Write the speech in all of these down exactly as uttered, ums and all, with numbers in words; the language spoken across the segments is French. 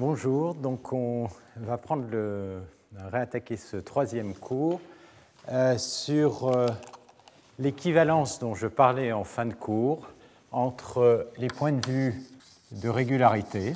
Bonjour, donc on va prendre le, réattaquer ce troisième cours euh, sur euh, l'équivalence dont je parlais en fin de cours entre les points de vue de régularité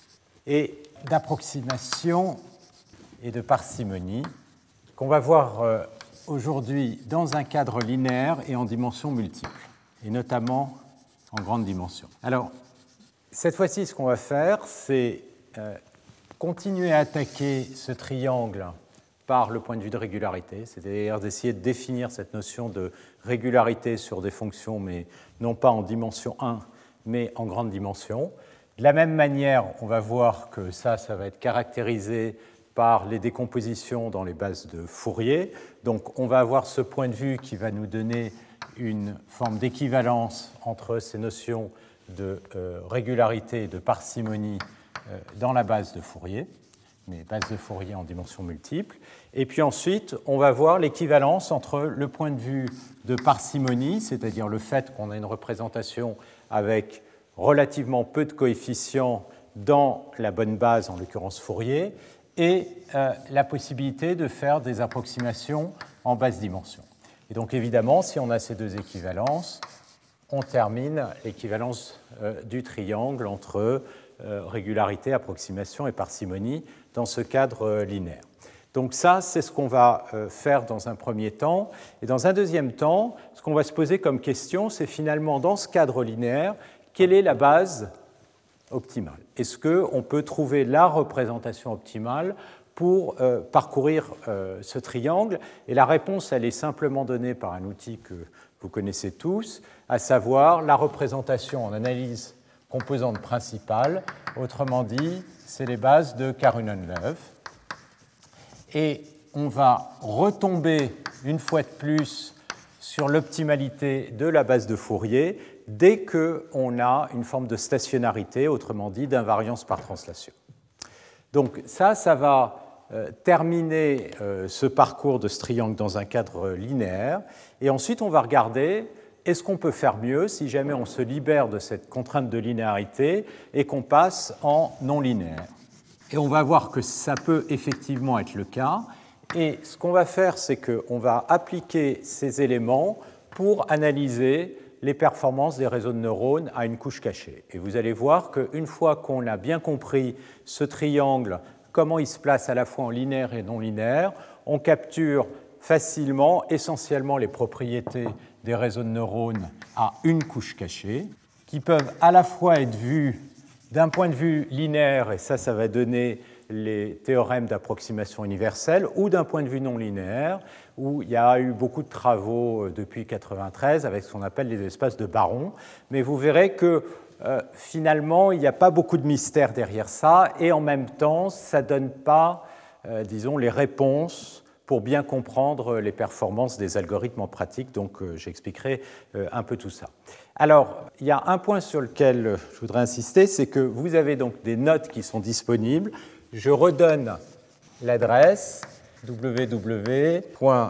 et d'approximation et de parcimonie qu'on va voir euh, aujourd'hui dans un cadre linéaire et en dimension multiple, et notamment en grande dimension. Alors, cette fois-ci, ce qu'on va faire, c'est euh, continuer à attaquer ce triangle par le point de vue de régularité, c'est-à-dire d'essayer de définir cette notion de régularité sur des fonctions, mais non pas en dimension un, mais en grande dimension. De la même manière, on va voir que ça, ça va être caractérisé par les décompositions dans les bases de Fourier. Donc, on va avoir ce point de vue qui va nous donner une forme d'équivalence entre ces notions de euh, régularité et de parcimonie euh, dans la base de Fourier, mais base de Fourier en dimension multiple. Et puis ensuite, on va voir l'équivalence entre le point de vue de parcimonie, c'est-à-dire le fait qu'on a une représentation avec relativement peu de coefficients dans la bonne base, en l'occurrence Fourier, et euh, la possibilité de faire des approximations en basse dimension. Et donc évidemment, si on a ces deux équivalences, on termine l'équivalence euh, du triangle entre euh, régularité, approximation et parcimonie dans ce cadre euh, linéaire. Donc ça, c'est ce qu'on va euh, faire dans un premier temps. Et dans un deuxième temps, ce qu'on va se poser comme question, c'est finalement, dans ce cadre linéaire, quelle est la base optimale? Est-ce qu'on peut trouver la représentation optimale pour euh, parcourir euh, ce triangle? Et la réponse, elle est simplement donnée par un outil que vous connaissez tous, à savoir la représentation en analyse composante principale. Autrement dit, c'est les bases de Karhunen-Loève. Et on va retomber une fois de plus sur l'optimalité de la base de Fourier dès qu'on a une forme de stationnarité, autrement dit d'invariance par translation. Donc ça, ça va euh, terminer euh, ce parcours de ce triangle dans un cadre linéaire. Et ensuite, on va regarder, est-ce qu'on peut faire mieux si jamais on se libère de cette contrainte de linéarité et qu'on passe en non linéaire? Et on va voir que ça peut effectivement être le cas. Et ce qu'on va faire, c'est qu'on va appliquer ces éléments pour analyser les performances des réseaux de neurones à une couche cachée. Et vous allez voir qu'une fois qu'on a bien compris ce triangle, comment il se place à la fois en linéaire et non linéaire, on capture facilement, essentiellement, les propriétés des réseaux de neurones à une couche cachée, qui peuvent à la fois être vues d'un point de vue linéaire, et ça, ça va donner les théorèmes d'approximation universelle, ou d'un point de vue non linéaire, où il y a eu beaucoup de travaux depuis mille neuf cent quatre-vingt-treize avec ce qu'on appelle les espaces de Baron. Mais vous verrez que euh, finalement, il n'y a pas beaucoup de mystère derrière ça, et en même temps, ça ne donne pas, euh, disons, les réponses pour bien comprendre les performances des algorithmes en pratique. Donc, euh, j'expliquerai euh, un peu tout ça. Alors, il y a un point sur lequel je voudrais insister, c'est que vous avez donc des notes qui sont disponibles. Je redonne l'adresse w w w point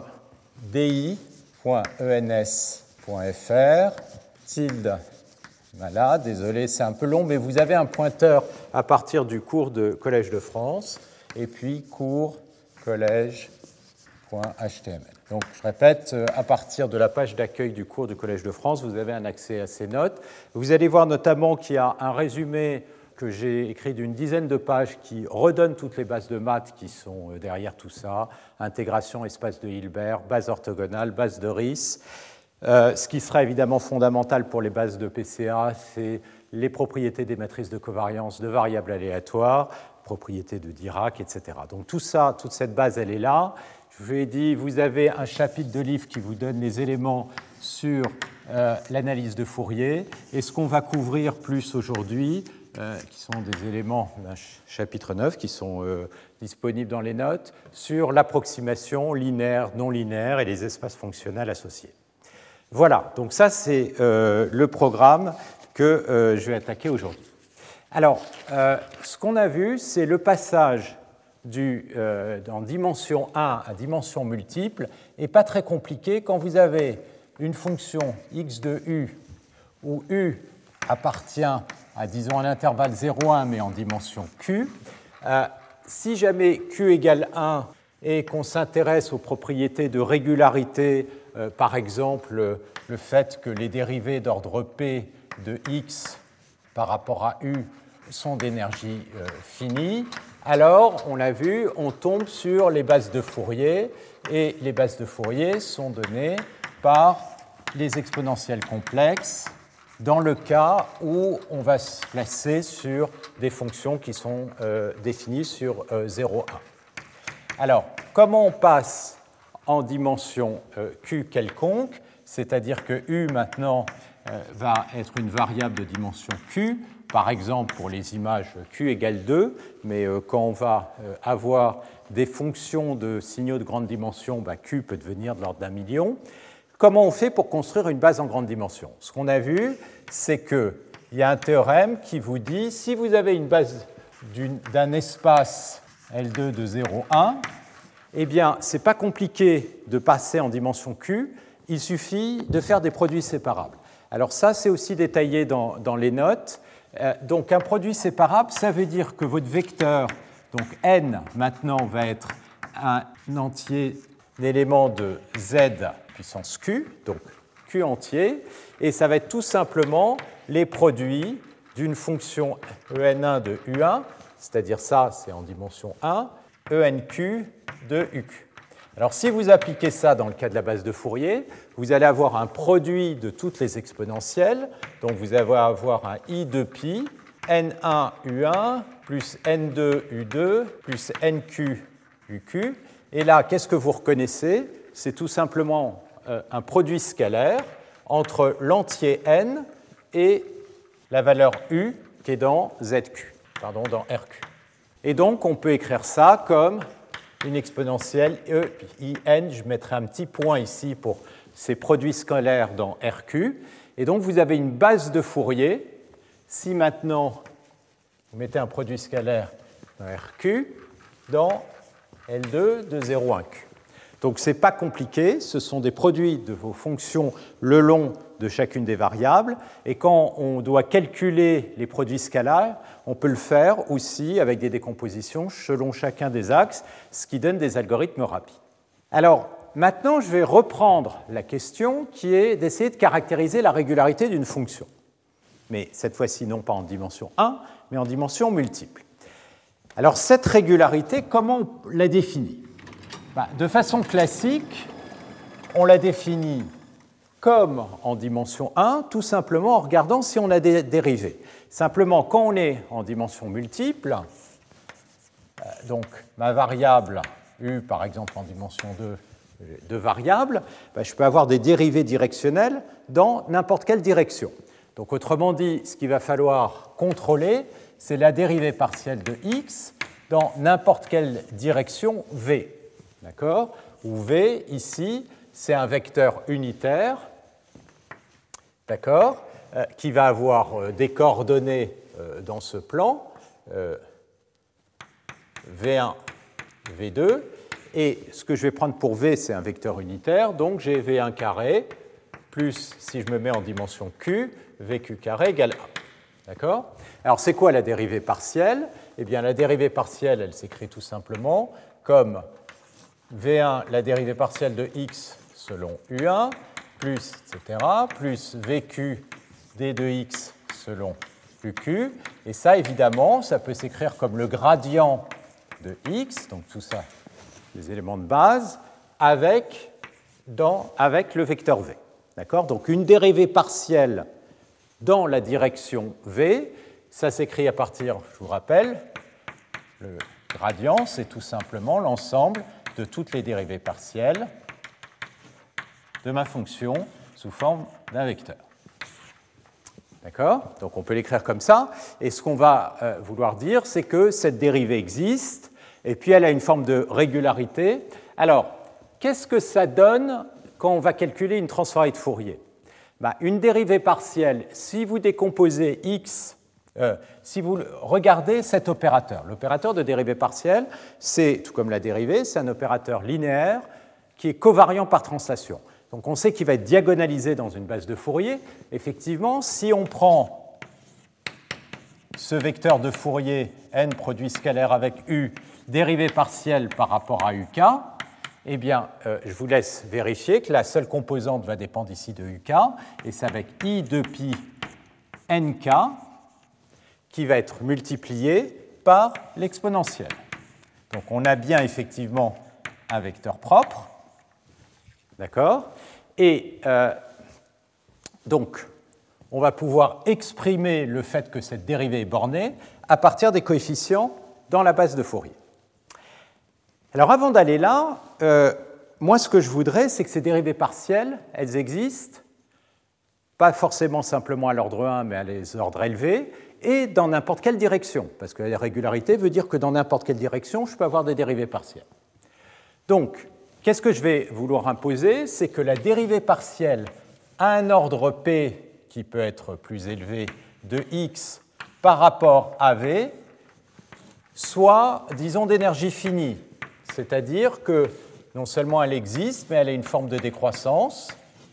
d i point e n s point f r, tilde, voilà, désolé, c'est un peu long, mais vous avez un pointeur à partir du cours de Collège de France, et puis cours collège point h t m l. Donc, je répète, à partir de la page d'accueil du cours du Collège de France, vous avez un accès à ces notes. Vous allez voir notamment qu'il y a un résumé que j'ai écrit d'une dizaine de pages qui redonne toutes les bases de maths qui sont derrière tout ça, intégration, espace de Hilbert, base orthogonale, base de Riesz. Euh, ce qui sera évidemment fondamental pour les bases de P C A, c'est les propriétés des matrices de covariance de variables aléatoires, propriétés de Dirac, et cetera. Donc tout ça, toute cette base, elle est là. Je vous ai dit, vous avez un chapitre de livre qui vous donne les éléments sur euh, l'analyse de Fourier. Et ce qu'on va couvrir plus aujourd'hui, euh, qui sont des éléments d'un chapitre neuf, qui sont euh, disponibles dans les notes, sur l'approximation linéaire, non linéaire et les espaces fonctionnels associés. Voilà, donc ça c'est euh, le programme que euh, je vais attaquer aujourd'hui. Alors, euh, ce qu'on a vu, c'est le passage du, euh, en dimension un à dimension multiple et pas très compliqué quand vous avez une fonction x de u où u appartient à, disons, un intervalle zéro, un, mais en dimension Q. Euh, si jamais Q égale un et qu'on s'intéresse aux propriétés de régularité, euh, par exemple le fait que les dérivées d'ordre P de X par rapport à U sont d'énergie euh, finie, alors, on l'a vu, on tombe sur les bases de Fourier, et les bases de Fourier sont données par les exponentielles complexes dans le cas où on va se placer sur des fonctions qui sont euh, définies sur euh, zéro, un. Alors, comment on passe en dimension euh, Q quelconque, c'est-à-dire que U maintenant euh, va être une variable de dimension Q, par exemple pour les images Q égale deux, mais euh, quand on va euh, avoir des fonctions de signaux de grande dimension, bah, Q peut devenir de l'ordre d'un million. Comment on fait pour construire une base en grande dimension? Ce qu'on a vu, c'est qu'il y a un théorème qui vous dit si vous avez une base d'un espace L deux de zéro, un, eh bien, ce n'est pas compliqué de passer en dimension Q, il suffit de faire des produits séparables. Alors ça, c'est aussi détaillé dans, dans les notes. Euh, donc un produit séparable, ça veut dire que votre vecteur, donc n maintenant va être un entier d'éléments de z puissance q, donc q entier, et ça va être tout simplement les produits d'une fonction E N un de U un, c'est-à-dire ça, c'est en dimension un, E N Q de U Q. Alors si vous appliquez ça dans le cas de la base de Fourier, vous allez avoir un produit de toutes les exponentielles, donc vous allez avoir un I de pi, N un U un, plus N deux U deux, plus N Q U Q, et là, qu'est-ce que vous reconnaissez? C'est tout simplement euh, un produit scalaire entre l'entier n et la valeur U qui est dans Z Q, pardon, dans R Q. Et donc, on peut écrire ça comme une exponentielle E I N. Je mettrai un petit point ici pour ces produits scalaires dans R Q. Et donc, vous avez une base de Fourier. Si maintenant, vous mettez un produit scalaire dans R Q, dans L deux de zéro, un Q. Donc, ce n'est pas compliqué. Ce sont des produits de vos fonctions le long de chacune des variables. Et quand on doit calculer les produits scalaires, on peut le faire aussi avec des décompositions selon chacun des axes, ce qui donne des algorithmes rapides. Alors, maintenant, je vais reprendre la question qui est d'essayer de caractériser la régularité d'une fonction. Mais cette fois-ci, non pas en dimension un, mais en dimension multiple. Alors, cette régularité, comment on la définit? Ben, de façon classique, on la définit comme en dimension un, tout simplement en regardant si on a des dérivées. Simplement, quand on est en dimension multiple, euh, donc ma variable U, par exemple, en dimension deux, deux variables, ben, je peux avoir des dérivées directionnelles dans n'importe quelle direction. Donc, autrement dit, ce qu'il va falloir contrôler, c'est la dérivée partielle de x dans n'importe quelle direction v. D'accord? Où v, ici, c'est un vecteur unitaire, d'accord, euh, qui va avoir euh, des coordonnées euh, dans ce plan, euh, v un, v deux, et ce que je vais prendre pour v, c'est un vecteur unitaire, donc j'ai v un carré, plus, si je me mets en dimension q, vq carré égale un. D'accord? Alors, c'est quoi la dérivée partielle? Eh bien, la dérivée partielle, elle s'écrit tout simplement comme v un, la dérivée partielle de x selon U un, plus, et cetera, plus vq d de x selon U Q. Et ça, évidemment, ça peut s'écrire comme le gradient de x, donc tout ça, les éléments de base, avec, dans, avec le vecteur v. D'accord? Donc, une dérivée partielle dans la direction v, ça s'écrit à partir, je vous rappelle, le gradient, c'est tout simplement l'ensemble de toutes les dérivées partielles de ma fonction sous forme d'un vecteur. D'accord? Donc on peut l'écrire comme ça. Et ce qu'on va euh, vouloir dire, c'est que cette dérivée existe, et puis elle a une forme de régularité. Alors, qu'est-ce que ça donne quand on va calculer une transformée de Fourier? Ben, une dérivée partielle, si vous décomposez x, euh, si vous regardez cet opérateur, l'opérateur de dérivée partielle, c'est, tout comme la dérivée, c'est un opérateur linéaire qui est covariant par translation. Donc on sait qu'il va être diagonalisé dans une base de Fourier. Effectivement, si on prend ce vecteur de Fourier, n produit scalaire avec U, dérivée partielle par rapport à U K, eh bien, euh, je vous laisse vérifier que la seule composante va dépendre ici de U K, et c'est avec I deux pi nk qui va être multiplié par l'exponentielle. Donc on a bien effectivement un vecteur propre, d'accord? Et euh, donc, on va pouvoir exprimer le fait que cette dérivée est bornée à partir des coefficients dans la base de Fourier. Alors avant d'aller là, euh, moi ce que je voudrais, c'est que ces dérivées partielles, elles existent, pas forcément simplement à l'ordre un, mais à les ordres élevés, et dans n'importe quelle direction, parce que la régularité veut dire que dans n'importe quelle direction, je peux avoir des dérivées partielles. Donc, qu'est-ce que je vais vouloir imposer? C'est que la dérivée partielle à un ordre P qui peut être plus élevé de x par rapport à V soit, disons, d'énergie finie. C'est-à-dire que non seulement elle existe, mais elle a une forme de décroissance.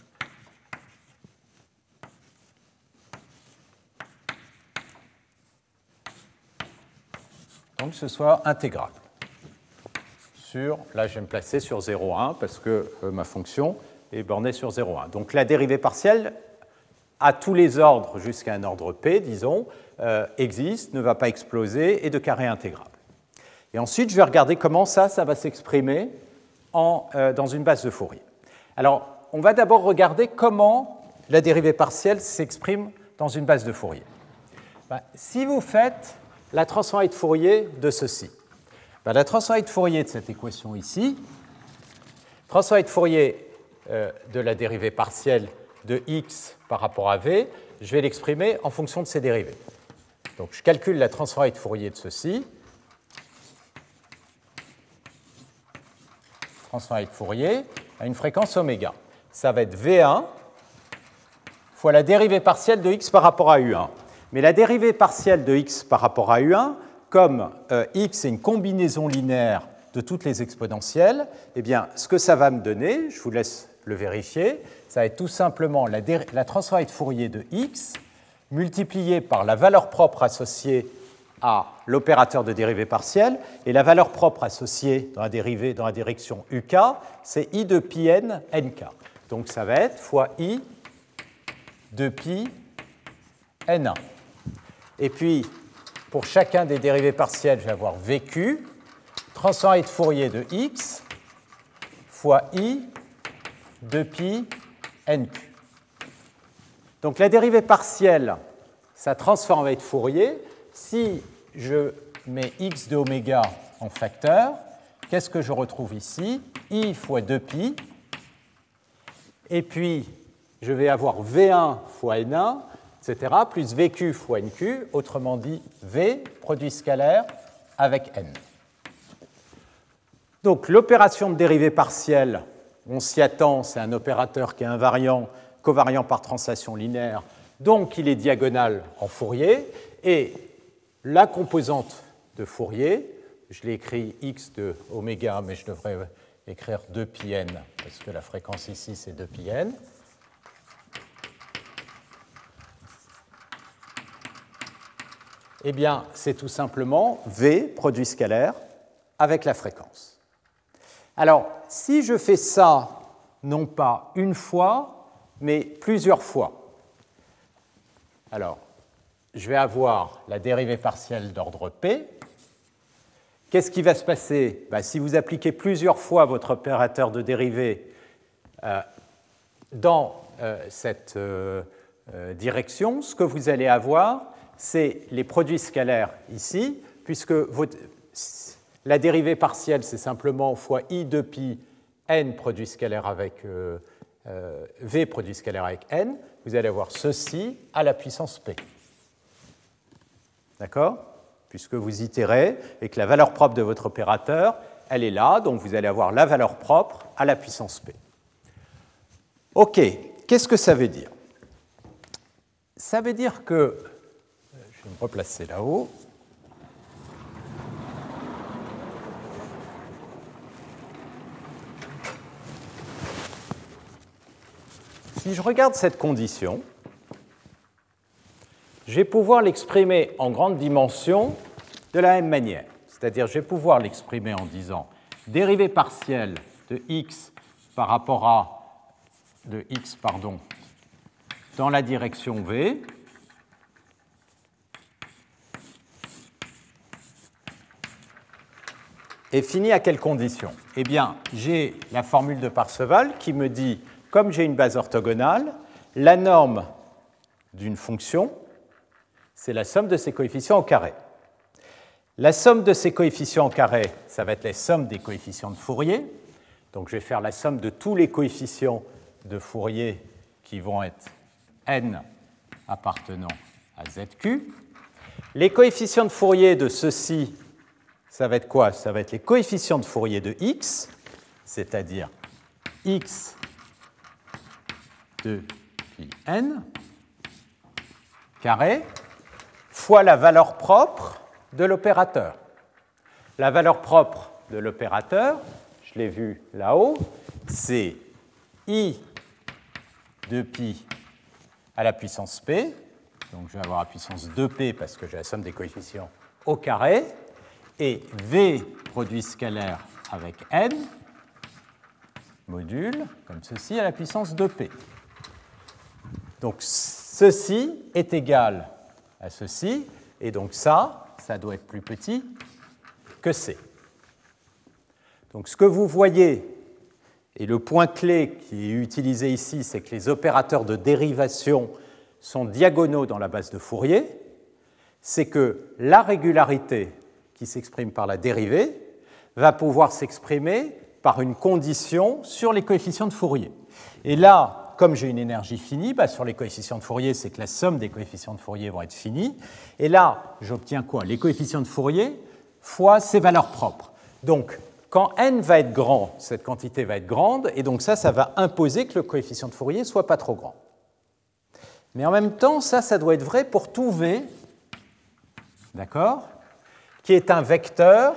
Donc que ce soit intégrable. Sur, là, je vais me placer sur zéro virgule un parce que euh, ma fonction est bornée sur zéro virgule un. Donc la dérivée partielle, à tous les ordres jusqu'à un ordre P, disons, euh, existe, ne va pas exploser et de carré intégrable. Et ensuite, je vais regarder comment ça, ça va s'exprimer en, euh, dans une base de Fourier. Alors, on va d'abord regarder comment la dérivée partielle s'exprime dans une base de Fourier. Ben, si vous faites la transformée de Fourier de ceci, ben, la transformée de Fourier de cette équation ici, transformée de Fourier euh, de la dérivée partielle de x par rapport à v, je vais l'exprimer en fonction de ses dérivées. Donc je calcule la transformée de Fourier de ceci, transformée de Fourier à une fréquence oméga. Ça va être V un fois la dérivée partielle de x par rapport à U un. Mais la dérivée partielle de x par rapport à U un, comme euh, x est une combinaison linéaire de toutes les exponentielles, eh bien, ce que ça va me donner, je vous laisse le vérifier, ça va être tout simplement la, la transformée de Fourier de x multipliée par la valeur propre associée à l'opérateur de dérivée partielle, et la valeur propre associée dans la dérivée dans la direction U K, c'est I de pi n nk. Donc ça va être fois I de pi n un. Et puis, pour chacun des dérivés partielles, je vais avoir V Q, transformée de Fourier de x fois I de pi nq. Donc la dérivée partielle, sa transformée de Fourier, si je mets x de oméga en facteur, qu'est-ce que je retrouve ici? I fois deux pi, et puis je vais avoir V un fois N un, et cetera, plus V Q fois N Q, autrement dit V, produit scalaire, avec N. Donc l'opération de dérivée partielle, on s'y attend, c'est un opérateur qui est invariant, covariant par translation linéaire, donc il est diagonal en Fourier, et la composante de Fourier, je l'ai écrit x de oméga, mais je devrais écrire deux pi n, parce que la fréquence ici c'est deux pi n. Eh bien, c'est tout simplement V, produit scalaire, avec la fréquence. Alors, si je fais ça, non pas une fois, mais plusieurs fois, alors, je vais avoir la dérivée partielle d'ordre P. Qu'est-ce qui va se passer? Ben, si vous appliquez plusieurs fois votre opérateur de dérivée euh, dans euh, cette euh, euh, direction, ce que vous allez avoir, c'est les produits scalaires ici, puisque votre, la dérivée partielle, c'est simplement fois I de pi n produit scalaire avec euh, euh, V produit scalaire avec n. Vous allez avoir ceci à la puissance P. D'accord? Puisque vous itérez et que la valeur propre de votre opérateur, elle est là, donc vous allez avoir la valeur propre à la puissance P. OK, qu'est-ce que ça veut dire? Ça veut dire que, je vais me replacer là-haut, si je regarde cette condition, je vais pouvoir l'exprimer en grande dimension de la même manière. C'est-à-dire, je vais pouvoir l'exprimer en disant dérivée partielle de x par rapport à de x, pardon, dans la direction v est finie à quelles conditions? Eh bien, j'ai la formule de Parseval qui me dit, comme j'ai une base orthogonale, la norme d'une fonction, c'est la somme de ses coefficients au carré. La somme de ces coefficients au carré, ça va être la somme des coefficients de Fourier. Donc je vais faire la somme de tous les coefficients de Fourier qui vont être n appartenant à zq. Les coefficients de Fourier de ceci, ça va être quoi? Ça va être les coefficients de Fourier de x, c'est-à-dire x de pi n carré fois la valeur propre de l'opérateur. La valeur propre de l'opérateur, je l'ai vu là-haut, c'est i de pi à la puissance p, donc je vais avoir la puissance deux p parce que j'ai la somme des coefficients au carré, et v produit scalaire avec n, module, comme ceci, à la puissance deux p. Donc ceci est égal à ceci, et donc ça, ça doit être plus petit que c. Donc ce que vous voyez, et le point clé qui est utilisé ici, c'est que les opérateurs de dérivation sont diagonaux dans la base de Fourier, c'est que la régularité qui s'exprime par la dérivée va pouvoir s'exprimer par une condition sur les coefficients de Fourier. Et là, comme j'ai une énergie finie, bah sur les coefficients de Fourier, c'est que la somme des coefficients de Fourier vont être finie. Et là, j'obtiens quoi? Les coefficients de Fourier fois ses valeurs propres. Donc, quand n va être grand, cette quantité va être grande, et donc ça, ça va imposer que le coefficient de Fourier ne soit pas trop grand. Mais en même temps, ça, ça doit être vrai pour tout v, d'accord, qui est un vecteur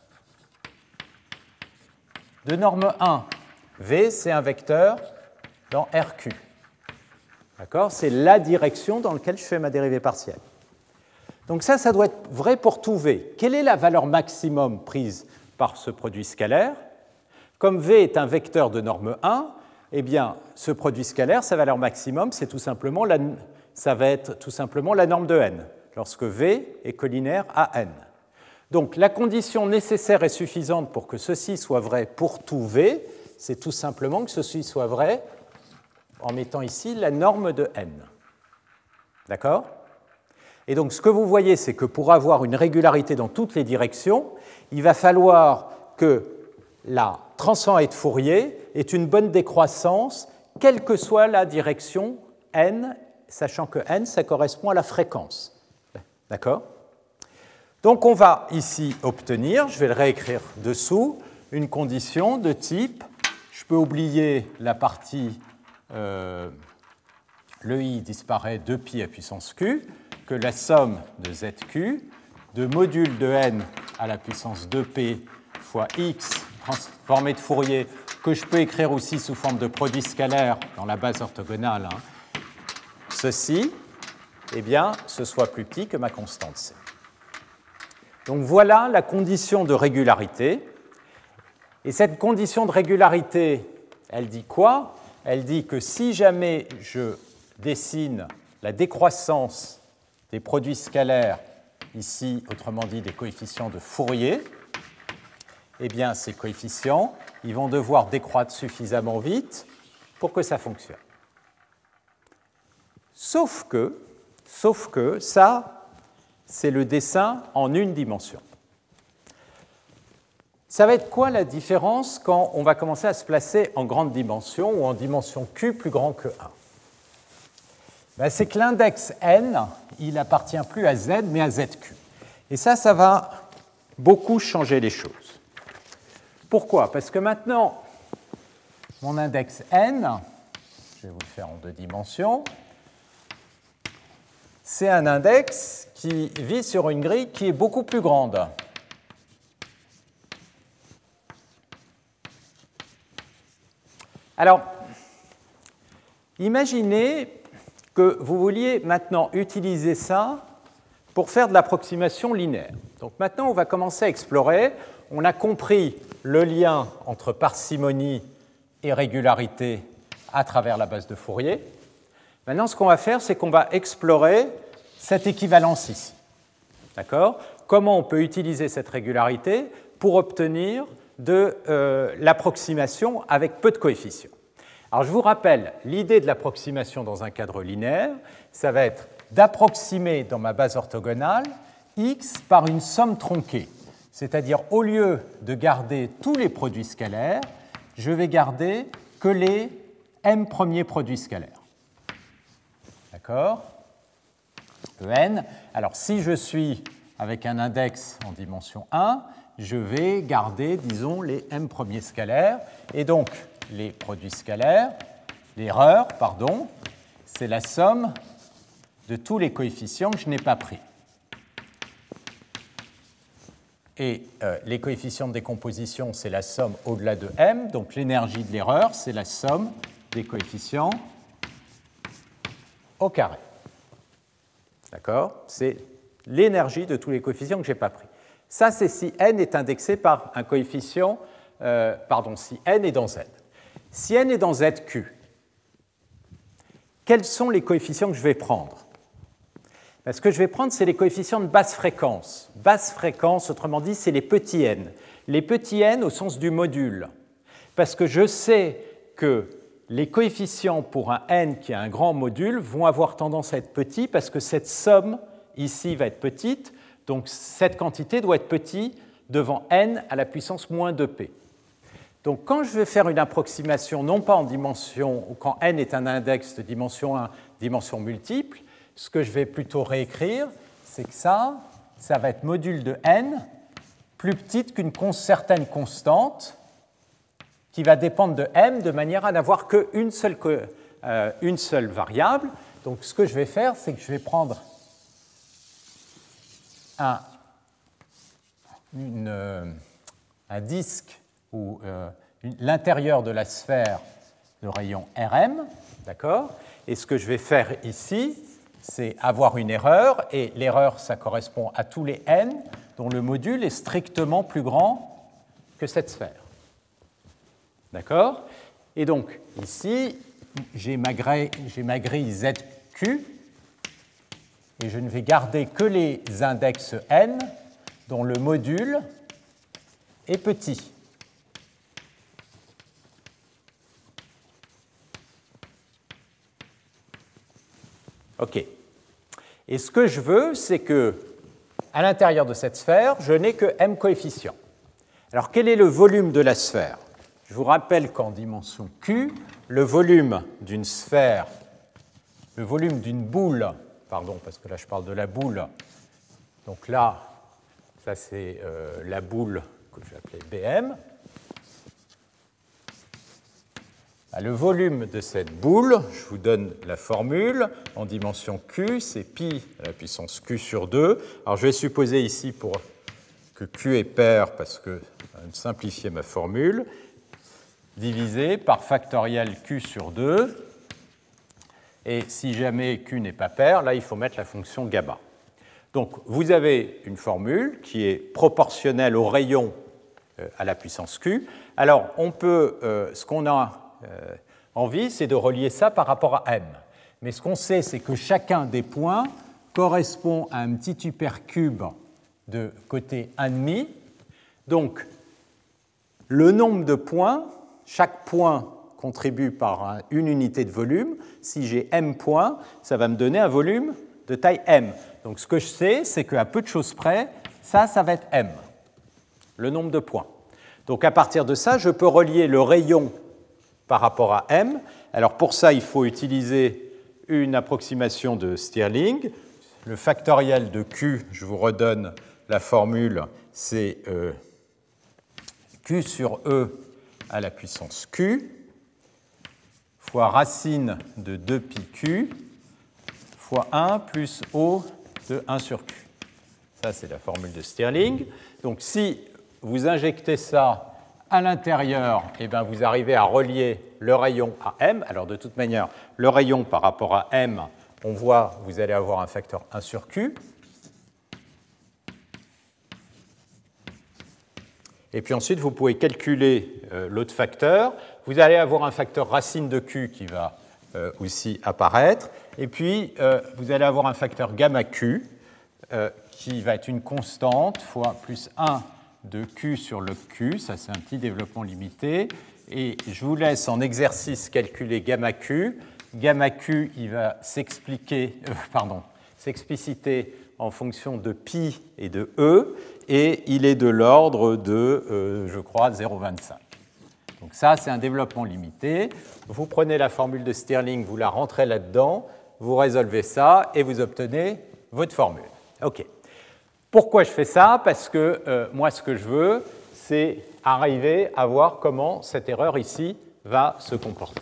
de norme un. V, c'est un vecteur dans R Q. D'accord? C'est la direction dans laquelle je fais ma dérivée partielle. Donc ça, ça doit être vrai pour tout V. Quelle est la valeur maximum prise par ce produit scalaire? Comme V est un vecteur de norme un, eh bien, ce produit scalaire, sa valeur maximum, c'est tout simplement la, ça va être tout simplement la norme de n, lorsque V est collinaire à n. Donc la condition nécessaire et suffisante pour que ceci soit vrai pour tout V, c'est tout simplement que ceci soit vrai en mettant ici la norme de n. D'accord? Et donc ce que vous voyez, c'est que pour avoir une régularité dans toutes les directions, il va falloir que la transformée de Fourier ait une bonne décroissance, quelle que soit la direction n, sachant que n, ça correspond à la fréquence. D'accord? Donc on va ici obtenir, je vais le réécrire dessous, une condition de type, je peux oublier la partie, euh, le i disparaît deux pi à puissance q, que la somme de zq, de module de n à la puissance deux p fois x transformé de Fourier, que je peux écrire aussi sous forme de produit scalaire dans la base orthogonale, hein, ceci, eh bien, ce soit plus petit que ma constante c. Donc voilà la condition de régularité. Et cette condition de régularité, elle dit quoi? Elle dit que si jamais je dessine la décroissance des produits scalaires, ici, autrement dit, des coefficients de Fourier, eh bien, ces coefficients, ils vont devoir décroître suffisamment vite pour que ça fonctionne. Sauf que, sauf que ça, c'est le dessin en une dimension. Ça va être quoi la différence quand on va commencer à se placer en grande dimension ou en dimension Q plus grand que un? Ben, c'est que l'index n, il n'appartient plus à z, mais à zq. Et ça, ça va beaucoup changer les choses. Pourquoi? Parce que maintenant, mon index n, je vais vous le faire en deux dimensions, c'est un index qui vit sur une grille qui est beaucoup plus grande. Alors, imaginez que vous vouliez maintenant utiliser ça pour faire de l'approximation linéaire. Donc maintenant, on va commencer à explorer. On a compris le lien entre parcimonie et régularité à travers la base de Fourier. Maintenant, ce qu'on va faire, c'est qu'on va explorer cette équivalence ici. D'accord ? Comment on peut utiliser cette régularité pour obtenir de euh, l'approximation avec peu de coefficients. Alors, je vous rappelle, l'idée de l'approximation dans un cadre linéaire, ça va être d'approximer dans ma base orthogonale x par une somme tronquée. C'est-à-dire, au lieu de garder tous les produits scalaires, je vais garder que les m premiers produits scalaires. D'accord ? E n. Alors, si je suis avec un index en dimension un, je vais garder, disons, les m premiers scalaires. Et donc, les produits scalaires, l'erreur, pardon, c'est la somme de tous les coefficients que je n'ai pas pris. Et euh, les coefficients de décomposition, c'est la somme au-delà de m. Donc, l'énergie de l'erreur, c'est la somme des coefficients au carré. D'accord ? C'est l'énergie de tous les coefficients que je n'ai pas pris. Ça, c'est si n est indexé par un coefficient, euh, pardon, si n est dans z. Si n est dans zq, quels sont les coefficients que je vais prendre ? Ben, ce que je vais prendre, c'est les coefficients de basse fréquence. Basse fréquence, autrement dit, c'est les petits n. Les petits n au sens du module. Parce que je sais que les coefficients pour un n qui a un grand module vont avoir tendance à être petits parce que cette somme ici va être petite, donc cette quantité doit être petite devant n à la puissance moins deux p. Donc quand je vais faire une approximation, non pas en dimension, ou quand n est un index de dimension un, dimension multiple, ce que je vais plutôt réécrire, c'est que ça, ça va être module de n plus petite qu'une certaine constante qui va dépendre de m de manière à n'avoir qu'une seule, euh, une seule variable. Donc ce que je vais faire, c'est que je vais prendre un, une, euh, un disque ou euh, l'intérieur de la sphère de rayon R M, d'accord ? Et ce que je vais faire ici, c'est avoir une erreur, et l'erreur, ça correspond à tous les n dont le module est strictement plus grand que cette sphère. D'accord ? Et donc, ici, j'ai ma grille, j'ai ma grille Z Q, et je ne vais garder que les index n dont le module est petit. OK. Et ce que je veux, c'est que, à l'intérieur de cette sphère, je n'ai que m coefficients. Alors, quel est le volume de la sphère ? Je vous rappelle qu'en dimension Q, le volume d'une sphère, le volume d'une boule, pardon, parce que là je parle de la boule, donc là, ça c'est euh, la boule que je vais appeler B M. Le volume de cette boule, je vous donne la formule, en dimension Q, c'est pi à la puissance Q sur deux. Alors je vais supposer ici pour que Q est pair, parce que ça va me simplifier ma formule, divisé par factoriel Q sur deux. Et si jamais Q n'est pas pair, là il faut mettre la fonction gamma. Donc vous avez une formule qui est proportionnelle au rayon euh, à la puissance Q. Alors on peut, euh, ce qu'on a Euh, envie, c'est de relier ça par rapport à m. Mais ce qu'on sait, c'est que chacun des points correspond à un petit hypercube de côté un virgule cinq. Donc, le nombre de points, chaque point contribue par un, une unité de volume. Si j'ai m points, ça va me donner un volume de taille m. Donc, ce que je sais, c'est qu'à peu de choses près, ça, ça va être m, le nombre de points. Donc, à partir de ça, je peux relier le rayon par rapport à m. Alors pour ça, il faut utiliser une approximation de Stirling. Le factoriel de Q, je vous redonne la formule, c'est euh, Q sur E à la puissance Q fois racine de deux pi Q fois un plus O de un sur Q. Ça, c'est la formule de Stirling. Donc si vous injectez ça à l'intérieur, eh bien, vous arrivez à relier le rayon à m. Alors, de toute manière, le rayon par rapport à m, on voit, vous allez avoir un facteur un sur Q. Et puis ensuite, vous pouvez calculer euh, l'autre facteur. Vous allez avoir un facteur racine de Q qui va euh, aussi apparaître. Et puis, euh, vous allez avoir un facteur gamma Q euh, qui va être une constante fois plus un de Q sur le Q. Ça, c'est un petit développement limité. Et je vous laisse en exercice calculer gamma Q. Gamma Q, il va s'expliquer, euh, pardon, s'expliciter en fonction de pi et de E, et il est de l'ordre de, euh, je crois, zéro virgule vingt-cinq. Donc ça, c'est un développement limité. Vous prenez la formule de Stirling, vous la rentrez là-dedans, vous résolvez ça, et vous obtenez votre formule. OK. Pourquoi je fais ça? Parce que euh, moi, ce que je veux, c'est arriver à voir comment cette erreur ici va se comporter.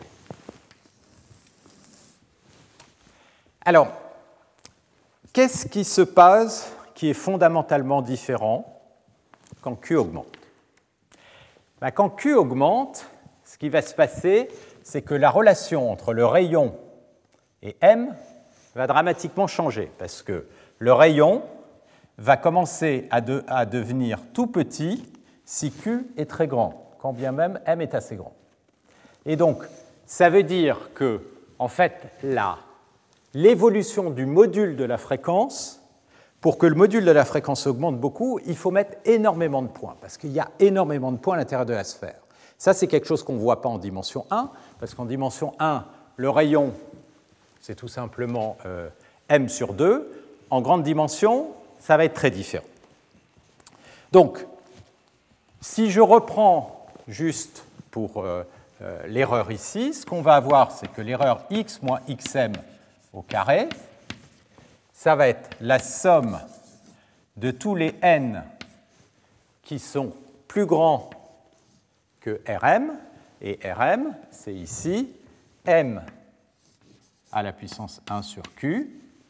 Alors, qu'est-ce qui se passe qui est fondamentalement différent quand Q augmente? Ben, quand Q augmente, ce qui va se passer, c'est que la relation entre le rayon et M va dramatiquement changer, parce que le rayon va commencer à, de, à devenir tout petit si Q est très grand, quand bien même M est assez grand. Et donc, ça veut dire que, en fait, la l'évolution du module de la fréquence, pour que le module de la fréquence augmente beaucoup, il faut mettre énormément de points, parce qu'il y a énormément de points à l'intérieur de la sphère. Ça, c'est quelque chose qu'on ne voit pas en dimension un, parce qu'en dimension un, le rayon, c'est tout simplement euh, M sur deux. En grande dimension, ça va être très différent. Donc, si je reprends juste pour euh, euh, l'erreur ici, ce qu'on va avoir, c'est que l'erreur x moins xm au carré, ça va être la somme de tous les n qui sont plus grands que Rm, et Rm, c'est ici m à la puissance un sur Q.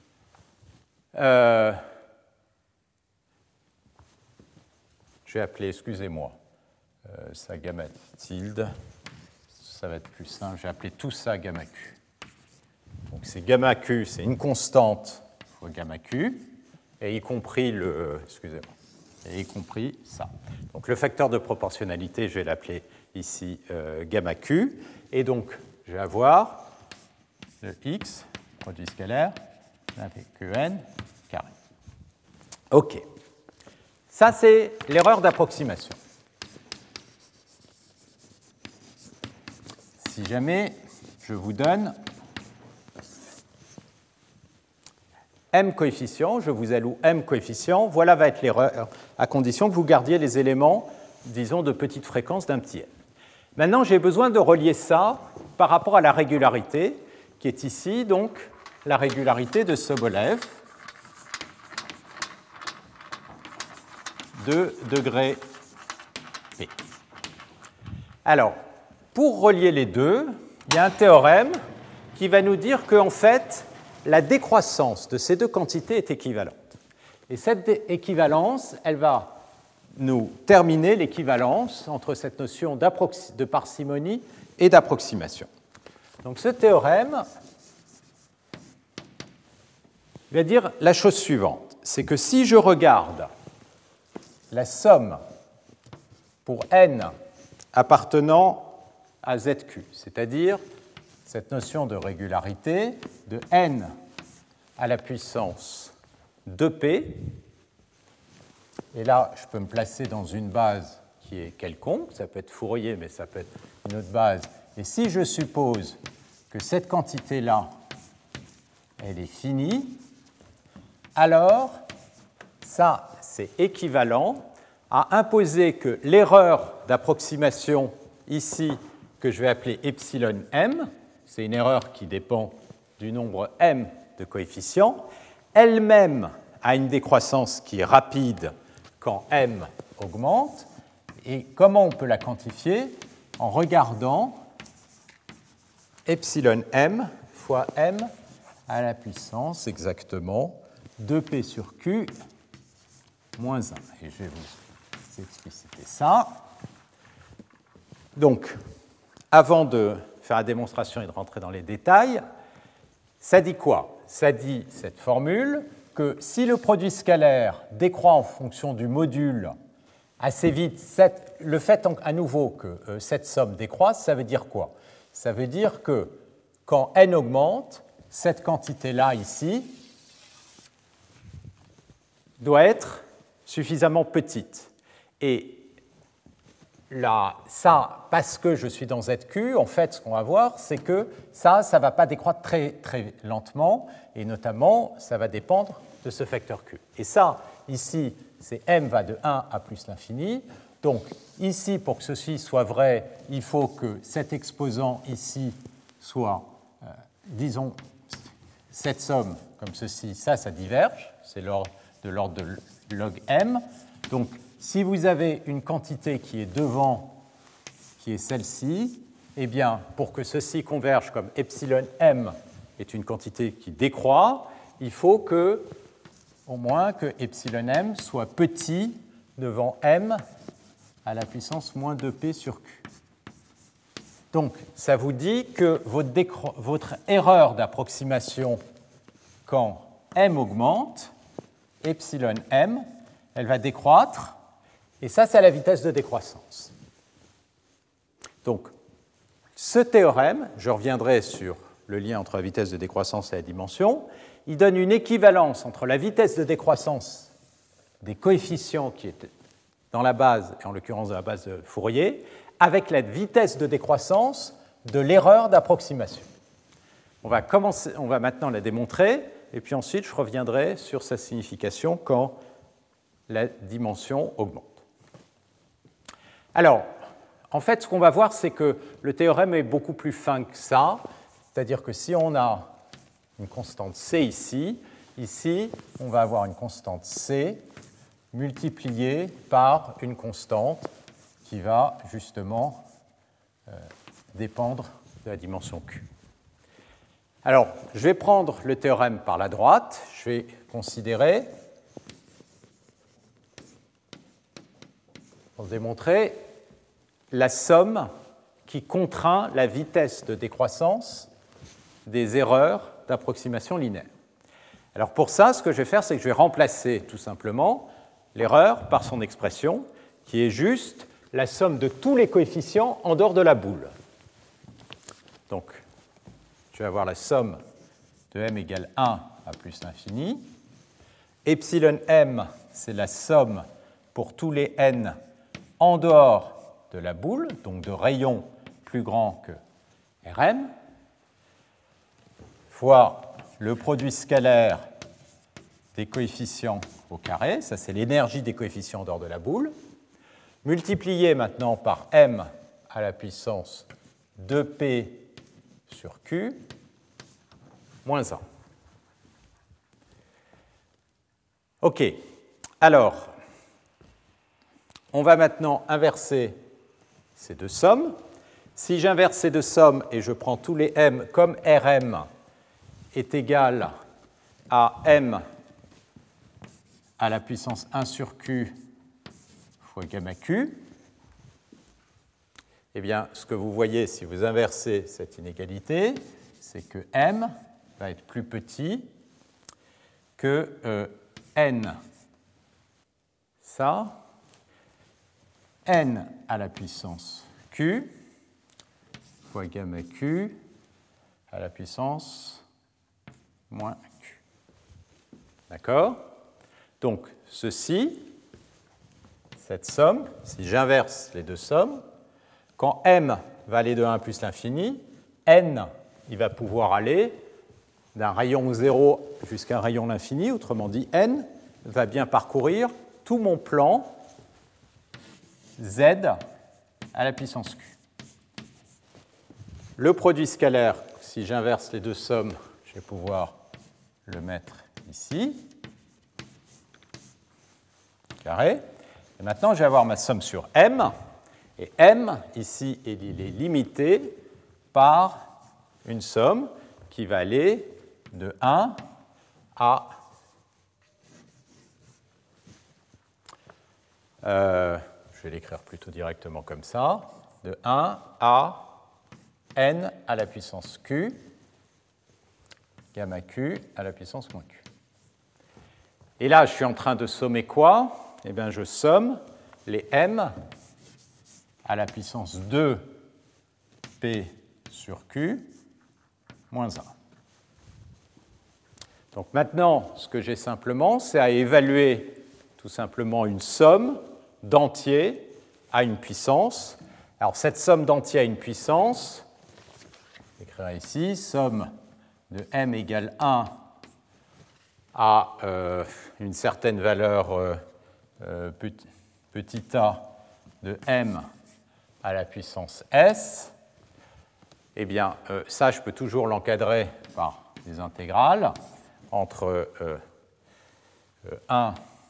Euh, je vais appeler, excusez-moi, euh, ça gamma tilde, ça va être plus simple, je vais appeler tout ça gamma Q. Donc c'est gamma Q, c'est une constante fois gamma Q, et y compris le, excusez-moi, et y compris ça. Donc le facteur de proportionnalité, je vais l'appeler ici euh, gamma Q, et donc je vais avoir le x, produit scalaire, avec Qn carré. OK. Ça, c'est l'erreur d'approximation. Si jamais je vous donne m coefficients, je vous alloue m coefficients, voilà va être l'erreur, à condition que vous gardiez les éléments, disons, de petite fréquence d'un petit n. Maintenant, j'ai besoin de relier ça par rapport à la régularité, qui est ici, donc, la régularité de Sobolev de degré P. Alors, pour relier les deux, il y a un théorème qui va nous dire qu'en fait, la décroissance de ces deux quantités est équivalente. Et cette équivalence, elle va nous terminer l'équivalence entre cette notion de parcimonie et d'approximation. Donc ce théorème va dire la chose suivante, c'est que si je regarde la somme pour n appartenant à Z Q, c'est-à-dire cette notion de régularité de n à la puissance deux P, et là, je peux me placer dans une base qui est quelconque, ça peut être Fourier, mais ça peut être une autre base, et si je suppose que cette quantité-là, elle est finie, alors, ça, c'est équivalent à imposer que l'erreur d'approximation ici, que je vais appeler epsilon m, c'est une erreur qui dépend du nombre m de coefficients, elle-même a une décroissance qui est rapide quand m augmente. Et comment on peut la quantifier? En regardant epsilon m fois m à la puissance exactement deux P sur Q moins un. Et je vais vous expliciter ça. Donc, avant de faire la démonstration et de rentrer dans les détails, ça dit quoi? ça dit cette formule que si le produit scalaire décroît en fonction du module assez vite, cette, le fait à nouveau que euh, cette somme décroisse, ça veut dire quoi? Ça veut dire que quand n augmente, cette quantité-là ici doit être suffisamment petite. Et là, ça, parce que je suis dans Z Q, en fait, ce qu'on va voir, c'est que ça, ça ne va pas décroître très, très lentement, et notamment, ça va dépendre de ce facteur Q. Et ça, ici, c'est m va de un à plus l'infini. Donc, ici, pour que ceci soit vrai, il faut que cet exposant ici soit, euh, disons, cette somme comme ceci, ça, ça diverge, c'est de l'ordre de log m. Donc, si vous avez une quantité qui est devant, qui est celle-ci, eh bien, pour que ceci converge comme epsilon m est une quantité qui décroît, il faut que, au moins, que epsilon m soit petit devant m à la puissance moins deux p sur q. Donc, ça vous dit que votre, votre erreur d'approximation quand m augmente, epsilon m, elle va décroître, et ça, c'est la vitesse de décroissance. Donc, ce théorème, je reviendrai sur le lien entre la vitesse de décroissance et la dimension, il donne une équivalence entre la vitesse de décroissance des coefficients qui étaient dans la base, et en l'occurrence dans la base de Fourier, avec la vitesse de décroissance de l'erreur d'approximation. On va, commencer, on va maintenant la démontrer, et puis ensuite je reviendrai sur sa signification quand la dimension augmente. Alors, en fait, ce qu'on va voir, c'est que le théorème est beaucoup plus fin que ça, c'est-à-dire que si on a une constante C ici, ici, on va avoir une constante C multipliée par une constante qui va justement euh, dépendre de la dimension Q. Alors, je vais prendre le théorème par la droite, je vais considérer, pour démontrer, la somme qui contraint la vitesse de décroissance des erreurs d'approximation linéaire. Alors pour ça, ce que je vais faire, c'est que je vais remplacer tout simplement l'erreur par son expression, qui est juste la somme de tous les coefficients en dehors de la boule. Donc, je vais avoir la somme de m égale un à plus l'infini. Epsilon m, c'est la somme pour tous les n en dehors de la boule, donc de rayons plus grands que Rm, fois le produit scalaire des coefficients au carré, ça c'est l'énergie des coefficients en dehors de la boule, multiplié maintenant par m à la puissance deux p sur q moins un. OK. Alors, on va maintenant inverser ces deux sommes. Si j'inverse ces deux sommes et je prends tous les m comme Rm est égal à m à la puissance un sur q fois gamma q, eh bien, ce que vous voyez si vous inversez cette inégalité, c'est que m va être plus petit que euh, n, ça, n à la puissance q fois gamma q à la puissance moins q. D'accord? Donc, ceci, cette somme, si j'inverse les deux sommes, quand m va aller de un plus l'infini, n, il va pouvoir aller d'un rayon zéro jusqu'à un rayon l'infini, autrement dit, n va bien parcourir tout mon plan z à la puissance q. Le produit scalaire, si j'inverse les deux sommes, je vais pouvoir le mettre ici, carré. Et maintenant, je vais avoir ma somme sur m, et m, ici, il est limité par une somme qui va aller de un à... Euh, je vais l'écrire plutôt directement comme ça, de un à n à la puissance q, gamma q à la puissance moins q. Et là, je suis en train de sommer quoi? Eh bien, je somme les m à la puissance deux p sur q moins un. Donc maintenant, ce que j'ai simplement, c'est à évaluer tout simplement une somme d'entiers à une puissance. Alors cette somme d'entiers à une puissance, j'écrirai ici, somme de m égale un à euh, une certaine valeur euh, euh, petit, petit a de m à la puissance s. Eh bien, euh, ça, je peux toujours l'encadrer par des intégrales entre euh, euh, un,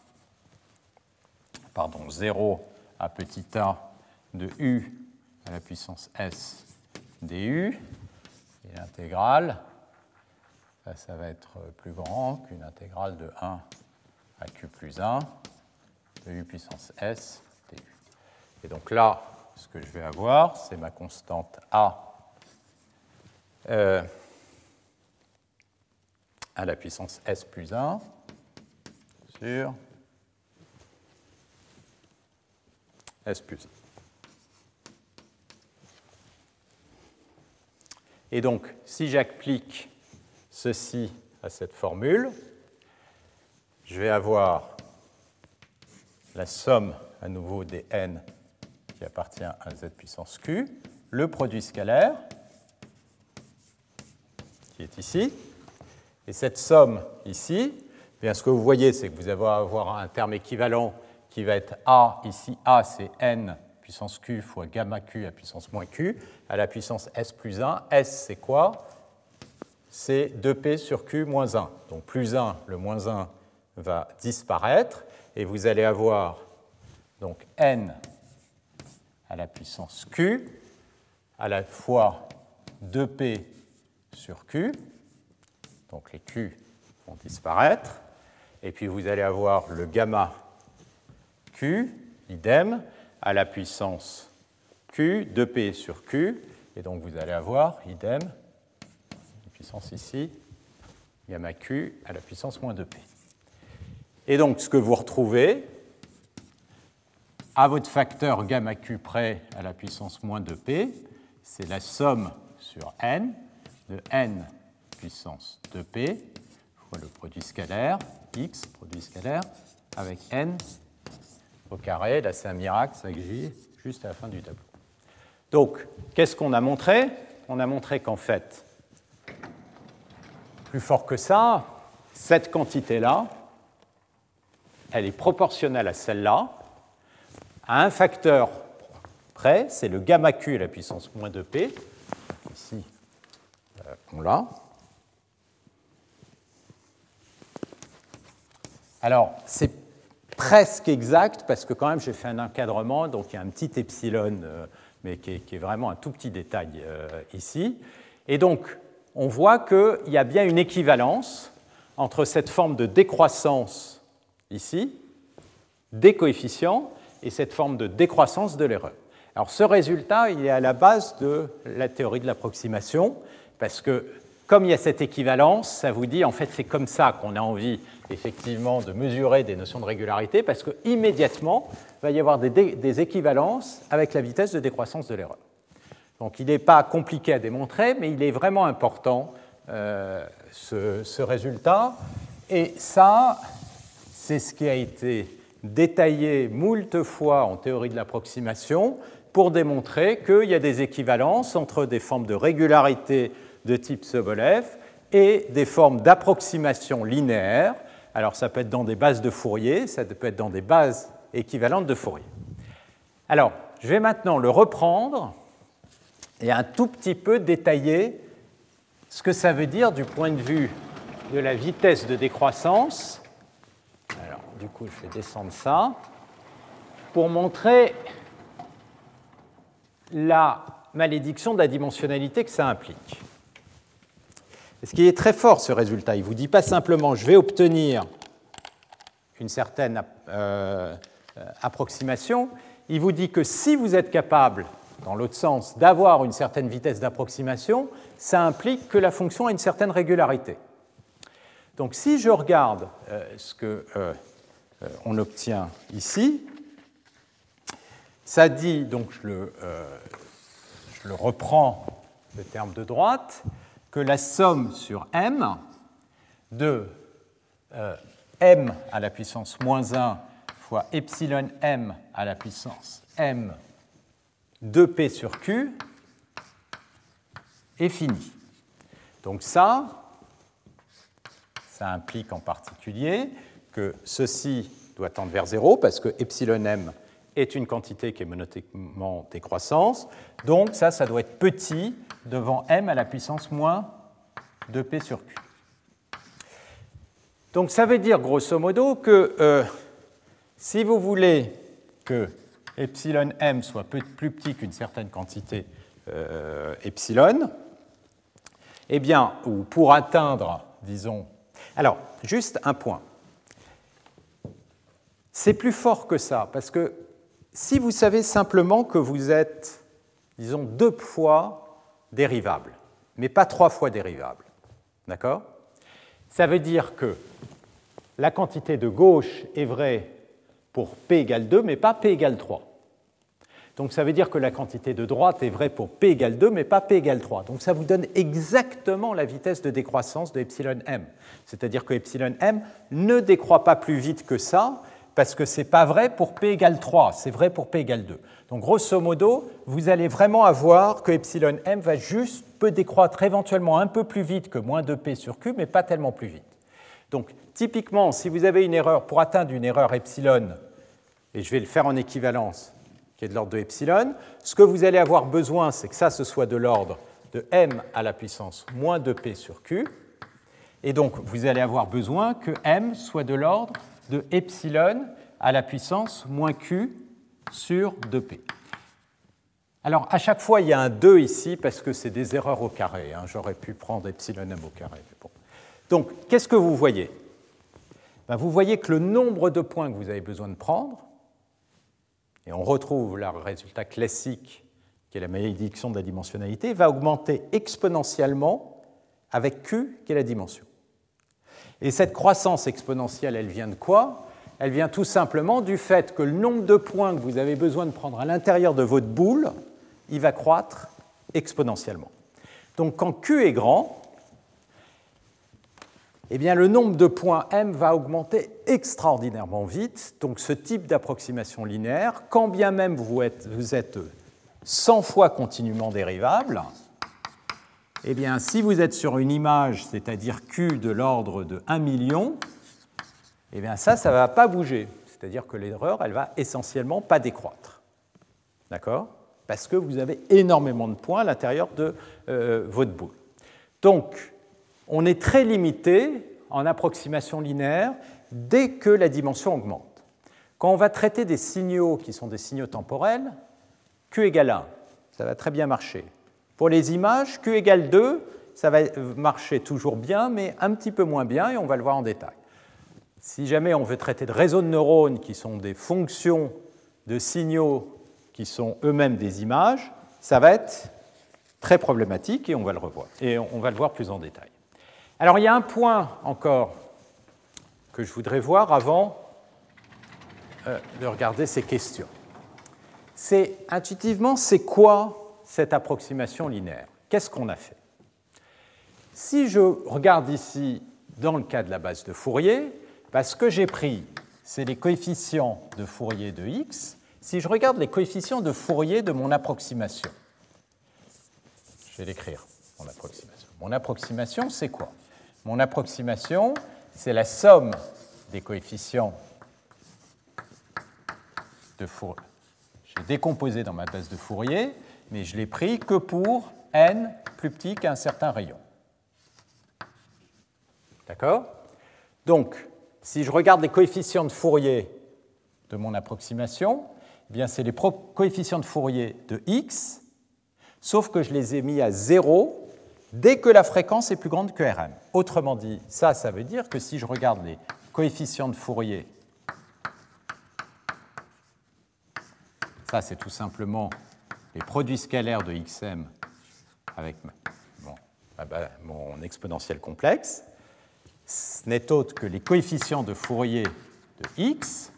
pardon, zéro à petit a de u à la puissance s du, et l'intégrale, ça, ça va être plus grand qu'une intégrale de un à q plus un de u puissance s du. Et donc là, ce que je vais avoir, c'est ma constante a euh, à la puissance s plus un sur s plus un. Et donc, si j'applique ceci à cette formule, je vais avoir la somme à nouveau des n qui appartient à z puissance q, le produit scalaire qui est ici, et cette somme ici, eh bien, ce que vous voyez, c'est que vous allez avoir un terme équivalent qui va être a, ici a c'est n puissance q fois gamma q à puissance moins q, à la puissance s plus un. S, c'est quoi? C'est deux p sur q moins un. Donc plus un, le moins un va disparaître, et vous allez avoir donc n à la puissance q, à la fois deux p sur q, donc les q vont disparaître, et puis vous allez avoir le gamma q, idem, à la puissance q, deux p sur q, et donc vous allez avoir, idem, la puissance ici, gamma q à la puissance moins deux p. Et donc ce que vous retrouvez, à votre facteur gamma q près à la puissance moins deux p, c'est la somme sur n de n puissance deux p fois le produit scalaire, x, produit scalaire, avec n au carré. Là, c'est un miracle, ça existe juste à la fin du tableau. Donc, qu'est-ce qu'on a montré? On a montré qu'en fait, plus fort que ça, cette quantité-là, elle est proportionnelle à celle-là, à un facteur près, c'est le gamma q à la puissance moins deux p. Ici, euh, on l'a. Alors, c'est presque exact, parce que quand même, j'ai fait un encadrement, donc il y a un petit epsilon, euh, mais qui est, qui est vraiment un tout petit détail euh, ici. Et donc, on voit qu'il y a bien une équivalence entre cette forme de décroissance ici, des coefficients, et cette forme de décroissance de l'erreur. Alors ce résultat, il est à la base de la théorie de l'approximation, parce que comme il y a cette équivalence, ça vous dit, en fait, c'est comme ça qu'on a envie, effectivement, de mesurer des notions de régularité, parce qu'immédiatement, il va y avoir des, des équivalences avec la vitesse de décroissance de l'erreur. Donc il n'est pas compliqué à démontrer, mais il est vraiment important, euh, ce, ce résultat. Et ça, c'est ce qui a été détaillé moult fois en théorie de l'approximation pour démontrer qu'il y a des équivalences entre des formes de régularité de type Sobolev et des formes d'approximation linéaire. Alors ça peut être dans des bases de Fourier, ça peut être dans des bases équivalentes de Fourier. Alors, je vais maintenant le reprendre et un tout petit peu détailler ce que ça veut dire du point de vue de la vitesse de décroissance. Alors, du coup, je vais descendre ça pour montrer la malédiction de la dimensionnalité que ça implique. Ce qui est très fort, ce résultat, il ne vous dit pas simplement je vais obtenir une certaine euh, approximation, il vous dit que si vous êtes capable, dans l'autre sens, d'avoir une certaine vitesse d'approximation, ça implique que la fonction a une certaine régularité. Donc si je regarde euh, ce qu'on euh, euh, obtient ici, ça dit, donc je le, euh, je le reprends, le terme de droite, que la somme sur m de euh, m à la puissance moins un fois epsilon m à la puissance m deux p sur q est finie. Donc ça, ça implique en particulier que ceci doit tendre vers zéro parce que epsilon m est une quantité qui est monotoniquement décroissante. Donc ça, ça doit être petit devant m à la puissance moins deux p sur q. Donc ça veut dire grosso modo que euh, si vous voulez que epsilon m soit plus petit qu'une certaine quantité euh, epsilon, eh bien, ou pour atteindre, disons... Alors, juste un point. C'est plus fort que ça, parce que si vous savez simplement que vous êtes, disons, deux fois dérivable, mais pas trois fois dérivable, d'accord? Ça veut dire que la quantité de gauche est vraie pour p égale deux, mais pas p égale trois. Donc ça veut dire que la quantité de droite est vraie pour p égale deux, mais pas p égale trois. Donc ça vous donne exactement la vitesse de décroissance de epsilon m. C'est-à-dire que epsilon m ne décroît pas plus vite que ça, parce que ce n'est pas vrai pour p égale trois, c'est vrai pour p égale deux. Donc grosso modo, vous allez vraiment avoir que epsilon m va juste, peut décroître éventuellement un peu plus vite que moins deux p sur q, mais pas tellement plus vite. Donc typiquement, si vous avez une erreur, pour atteindre une erreur epsilon, et je vais le faire en équivalence, qui est de l'ordre de epsilon, ce que vous allez avoir besoin, c'est que ça, ce soit de l'ordre de m à la puissance moins deux p sur q, et donc vous allez avoir besoin que m soit de l'ordre de epsilon à la puissance moins q sur deux p. Alors, à chaque fois, il y a un deux ici, parce que c'est des erreurs au carré. Hein. J'aurais pu prendre epsilon m au carré. Mais bon. Donc, qu'est-ce que vous voyez? Ben, vous voyez que le nombre de points que vous avez besoin de prendre, et on retrouve là le résultat classique, qui est la malédiction de la dimensionnalité, va augmenter exponentiellement avec q, qui est la dimension. Et cette croissance exponentielle, elle vient de quoi? Elle vient tout simplement du fait que le nombre de points que vous avez besoin de prendre à l'intérieur de votre boule, il va croître exponentiellement. Donc quand q est grand, eh bien, le nombre de points m va augmenter extraordinairement vite. Donc ce type d'approximation linéaire, quand bien même vous êtes, vous êtes cent fois continuellement dérivable, eh bien, si vous êtes sur une image, c'est-à-dire q de l'ordre de un million, eh bien ça, ça ne va pas bouger. C'est-à-dire que l'erreur, elle va essentiellement pas décroître. D'accord? Parce que vous avez énormément de points à l'intérieur de euh, votre boule. Donc, on est très limité en approximation linéaire dès que la dimension augmente. Quand on va traiter des signaux qui sont des signaux temporels, q égale un, ça va très bien marcher. Pour les images, q égale deux, ça va marcher toujours bien, mais un petit peu moins bien, et on va le voir en détail. Si jamais on veut traiter de réseaux de neurones qui sont des fonctions de signaux qui sont eux-mêmes des images, ça va être très problématique, et on va le revoir, et on va le voir plus en détail. Alors, il y a un point encore que je voudrais voir avant euh, de regarder ces questions. C'est, intuitivement, c'est quoi cette approximation linéaire? Qu'est-ce qu'on a fait? Si je regarde ici, dans le cas de la base de Fourier, bah, ce que j'ai pris, c'est les coefficients de Fourier de x. Si je regarde les coefficients de Fourier de mon approximation, je vais l'écrire, mon approximation. Mon approximation, c'est quoi? Mon approximation, c'est la somme des coefficients de Fourier. J'ai décomposé dans ma base de Fourier, mais je l'ai pris que pour n plus petit qu'un certain rayon. D'accord? Donc, si je regarde les coefficients de Fourier de mon approximation, eh bien, c'est les coefficients de Fourier de x, sauf que je les ai mis à zéro dès que la fréquence est plus grande que Rm. Autrement dit, ça, ça veut dire que si je regarde les coefficients de Fourier, ça, c'est tout simplement les produits scalaires de xm avec mon, mon exponentiel complexe, ce n'est autre que les coefficients de Fourier de x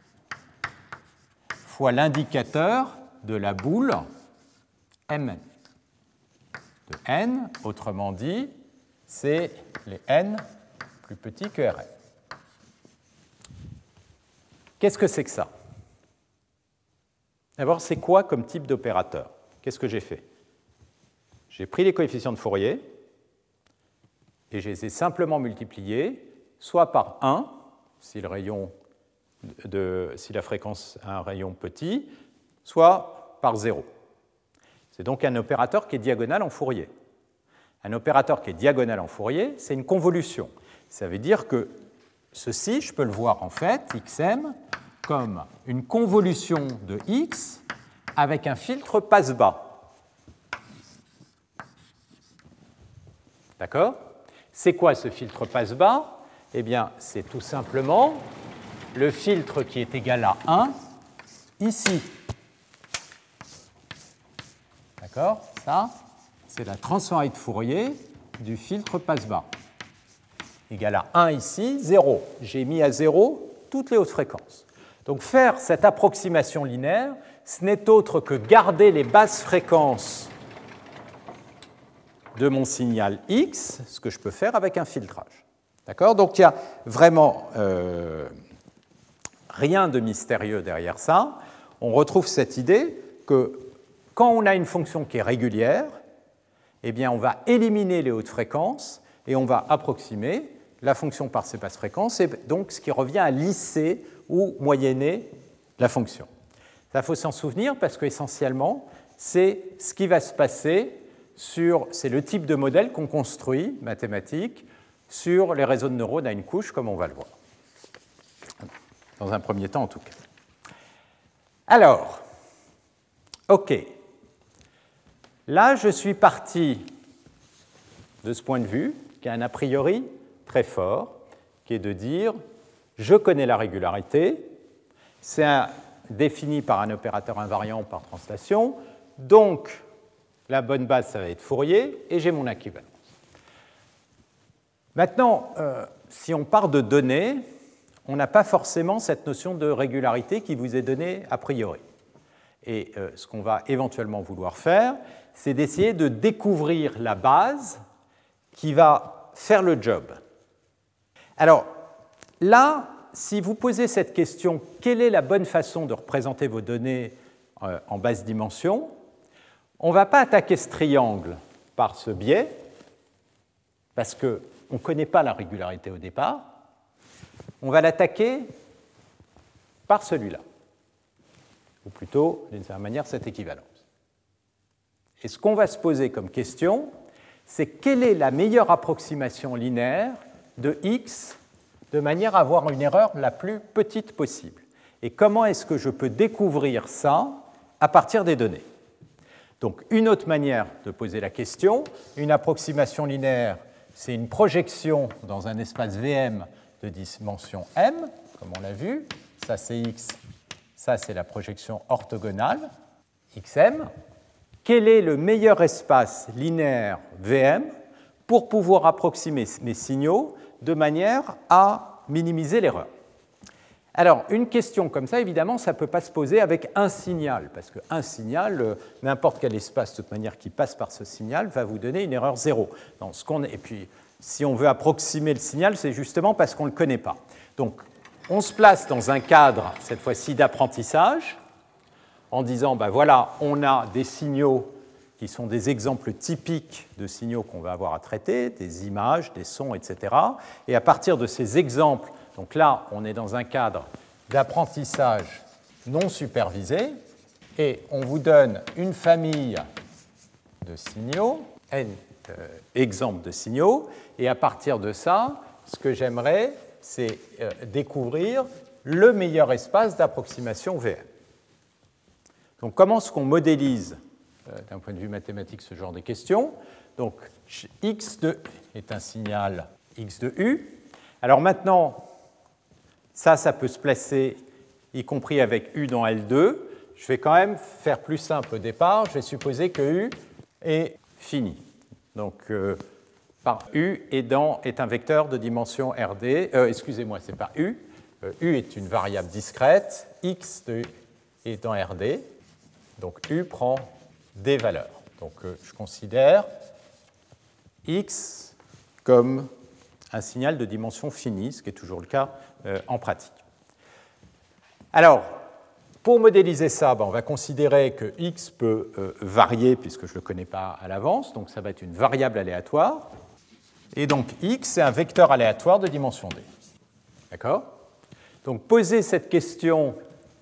fois l'indicateur de la boule Mn. De n, autrement dit, c'est les n plus petits que Rn. Qu'est-ce que c'est que ça? D'abord, c'est quoi comme type d'opérateur? Qu'est-ce que j'ai fait? J'ai pris les coefficients de Fourier et je les ai simplement multipliés soit par un, si, le rayon de, si la fréquence a un rayon petit, soit par zéro. C'est donc un opérateur qui est diagonal en Fourier. Un opérateur qui est diagonal en Fourier, c'est une convolution. Ça veut dire que ceci, je peux le voir en fait, xm, comme une convolution de x avec un filtre passe-bas. D'accord? C'est quoi ce filtre passe-bas? Eh bien, c'est tout simplement le filtre qui est égal à un ici. D'accord? Ça, c'est la transformée de Fourier du filtre passe-bas. Égal à un ici, zéro. J'ai mis à zéro toutes les hautes fréquences. Donc faire cette approximation linéaire, ce n'est autre que garder les basses fréquences de mon signal X, ce que je peux faire avec un filtrage. D'accord? Donc il n'y a vraiment euh, rien de mystérieux derrière ça. On retrouve cette idée que quand on a une fonction qui est régulière, eh bien on va éliminer les hautes fréquences et on va approximer la fonction par ses basses fréquences, et donc ce qui revient à lisser ou moyenner la fonction. Ça, il faut s'en souvenir parce qu'essentiellement, c'est ce qui va se passer sur, c'est le type de modèle qu'on construit, mathématique, sur les réseaux de neurones à une couche, comme on va le voir. Dans un premier temps, en tout cas. Alors, OK. Là, je suis parti de ce point de vue, qui a un a priori très fort, qui est de dire, je connais la régularité, c'est un, défini par un opérateur invariant par translation, donc la bonne base, ça va être Fourier, et j'ai mon équivalence. Maintenant, euh, si on part de données, on n'a pas forcément cette notion de régularité qui vous est donnée a priori. Et euh, ce qu'on va éventuellement vouloir faire, c'est d'essayer de découvrir la base qui va faire le job. Alors, là, si vous posez cette question, quelle est la bonne façon de représenter vos données euh, en basse dimension, on ne va pas attaquer ce triangle par ce biais, parce qu'on ne connaît pas la régularité au départ. On va l'attaquer par celui-là, ou plutôt, d'une certaine manière, cette équivalence. Et ce qu'on va se poser comme question, c'est quelle est la meilleure approximation linéaire de x de manière à avoir une erreur la plus petite possible. Et comment est-ce que je peux découvrir ça à partir des données? Donc, une autre manière de poser la question, une approximation linéaire, c'est une projection dans un espace V M de dimension m, comme on l'a vu. Ça, c'est x, ça, c'est la projection orthogonale, xm. Quel est le meilleur espace linéaire V M pour pouvoir approximer mes signaux de manière à minimiser l'erreur? Alors, une question comme ça, évidemment, ça ne peut pas se poser avec un signal, parce qu'un signal, n'importe quel espace, de toute manière, qui passe par ce signal, va vous donner une erreur zéro. Dans ce qu'on... Et puis, si on veut approximer le signal, c'est justement parce qu'on ne le connaît pas. Donc, on se place dans un cadre, cette fois-ci, d'apprentissage, en disant, ben voilà, on a des signaux qui sont des exemples typiques de signaux qu'on va avoir à traiter, des images, des sons, et cetera. Et à partir de ces exemples, donc là, on est dans un cadre d'apprentissage non supervisé, et on vous donne une famille de signaux, n euh, exemples de signaux, et à partir de ça, ce que j'aimerais, c'est euh, découvrir le meilleur espace d'approximation V M. Donc, comment est-ce qu'on modélise euh, d'un point de vue mathématique ce genre de questions? Donc, x de est un signal x de u. Alors maintenant, ça, ça peut se placer, y compris avec U dans L deux. Je vais quand même faire plus simple au départ. Je vais supposer que U est fini. Donc, euh, par U est, dans, est un vecteur de dimension R D. Euh, excusez-moi, c'est pas U. Euh, U est une variable discrète. X de U est dans R D. Donc U prend des valeurs. Donc euh, je considère X comme un signal de dimension finie, ce qui est toujours le cas euh, en pratique. Alors, pour modéliser ça, ben, on va considérer que X peut euh, varier, puisque je ne le connais pas à l'avance, donc ça va être une variable aléatoire. Et donc X, c'est un vecteur aléatoire de dimension D. D'accord ? Donc poser cette question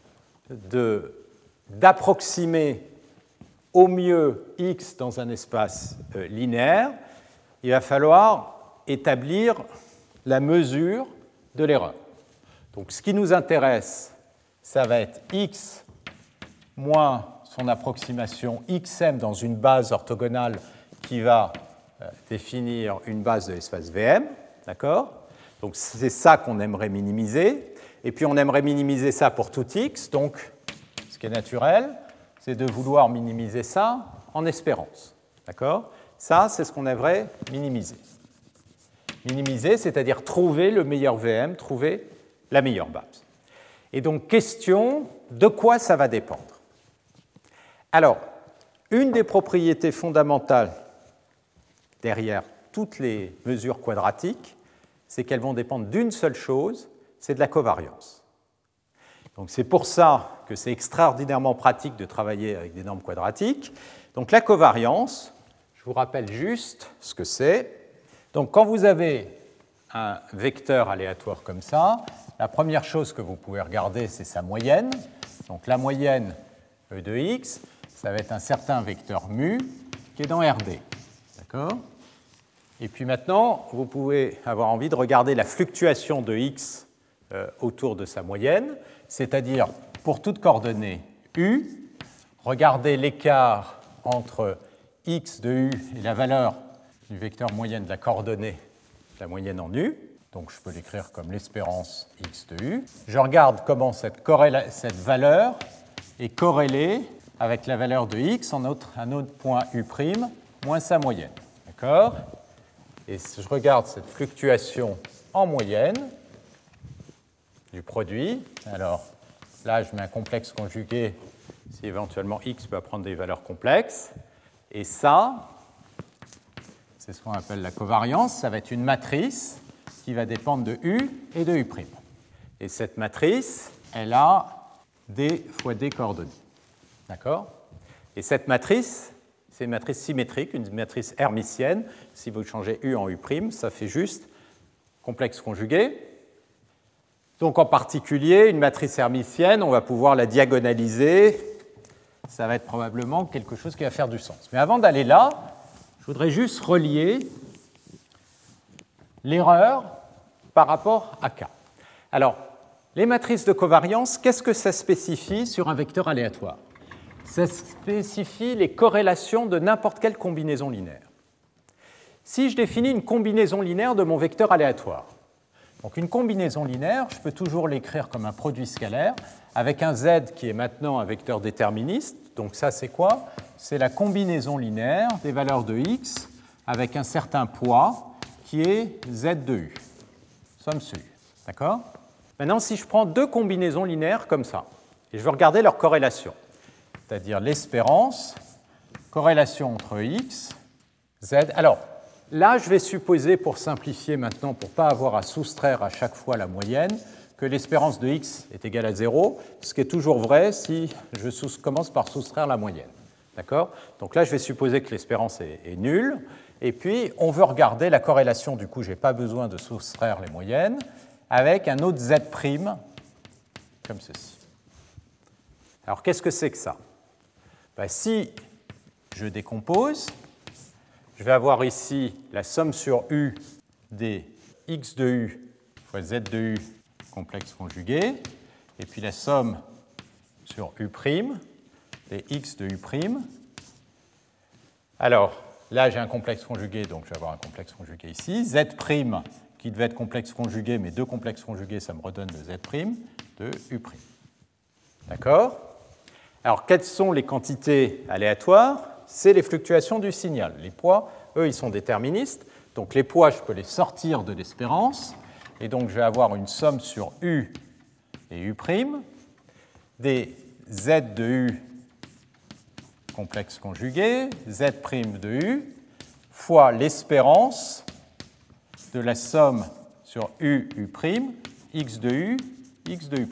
de, d'approximer au mieux X dans un espace euh, linéaire, il va falloir établir la mesure de l'erreur. Donc ce qui nous intéresse, ça va être X moins son approximation X M dans une base orthogonale qui va euh, définir une base de l'espace V M. D'accord ? Donc c'est ça qu'on aimerait minimiser. Et puis on aimerait minimiser ça pour tout X. Donc ce qui est naturel, c'est de vouloir minimiser ça en espérance. D'accord ? Ça, c'est ce qu'on aimerait minimiser. Minimiser, c'est-à-dire trouver le meilleur V M, trouver la meilleure base. Et donc, question, de quoi ça va dépendre ? Alors, une des propriétés fondamentales derrière toutes les mesures quadratiques, c'est qu'elles vont dépendre d'une seule chose, c'est de la covariance. Donc, c'est pour ça que c'est extraordinairement pratique de travailler avec des normes quadratiques. Donc, la covariance, je vous rappelle juste ce que c'est. Donc, quand vous avez un vecteur aléatoire comme ça, la première chose que vous pouvez regarder, c'est sa moyenne. Donc, la moyenne E de x, ça va être un certain vecteur mu qui est dans R D. D'accord ? Et puis maintenant, vous pouvez avoir envie de regarder la fluctuation de x euh, autour de sa moyenne, c'est-à-dire pour toute coordonnée u, regardez l'écart entre x de u et la valeur du vecteur moyenne de la coordonnée, la moyenne en u. Donc je peux l'écrire comme l'espérance x de u. Je regarde comment cette, corréla- cette valeur est corrélée avec la valeur de x en autre, un autre point u' moins sa moyenne. D'accord ? Et je regarde cette fluctuation en moyenne du produit. Alors là, je mets un complexe conjugué si éventuellement x peut prendre des valeurs complexes. Et ça, c'est ce qu'on appelle la covariance. Ça va être une matrice qui va dépendre de U et de U'. Et cette matrice, elle a D fois D coordonnées. D'accord ? Et cette matrice, c'est une matrice symétrique, une matrice hermitienne. Si vous changez U en U', ça fait juste complexe conjugué. Donc en particulier, une matrice hermitienne, on va pouvoir la diagonaliser. Ça va être probablement quelque chose qui va faire du sens. Mais avant d'aller là, je voudrais juste relier l'erreur par rapport à K. Alors, les matrices de covariance, qu'est-ce que ça spécifie sur un vecteur aléatoire ? Ça spécifie les corrélations de n'importe quelle combinaison linéaire. Si je définis une combinaison linéaire de mon vecteur aléatoire, donc une combinaison linéaire, je peux toujours l'écrire comme un produit scalaire, avec un z qui est maintenant un vecteur déterministe. Donc ça, c'est quoi ? C'est la combinaison linéaire des valeurs de x avec un certain poids qui est z de u, somme sur u. D'accord ? Maintenant, si je prends deux combinaisons linéaires comme ça, et je veux regarder leur corrélation, c'est-à-dire l'espérance, corrélation entre x, z. Alors, là, je vais supposer, pour simplifier maintenant, pour ne pas avoir à soustraire à chaque fois la moyenne, que l'espérance de x est égale à zéro, ce qui est toujours vrai si je sous- commence par soustraire la moyenne. D'accord ? Donc là, je vais supposer que l'espérance est, est nulle. Et puis, on veut regarder la corrélation, du coup, je n'ai pas besoin de soustraire les moyennes, avec un autre z', comme ceci. Alors, qu'est-ce que c'est que ça ? Ben, si je décompose, je vais avoir ici la somme sur u des x de u fois z de u complexe conjugué, et puis la somme sur u' des x de u'. Alors, là, j'ai un complexe conjugué, donc je vais avoir un complexe conjugué ici. Z' qui devait être complexe conjugué, mais deux complexes conjugués, ça me redonne le z' de u'. D'accord ? Alors, quelles sont les quantités aléatoires ? C'est les fluctuations du signal. Les poids, eux, ils sont déterministes. Donc les poids, je peux les sortir de l'espérance, et donc je vais avoir une somme sur U et U', des Z de U complexe conjugué, Z' de U, fois l'espérance de la somme sur U, U', X de U, X de U'.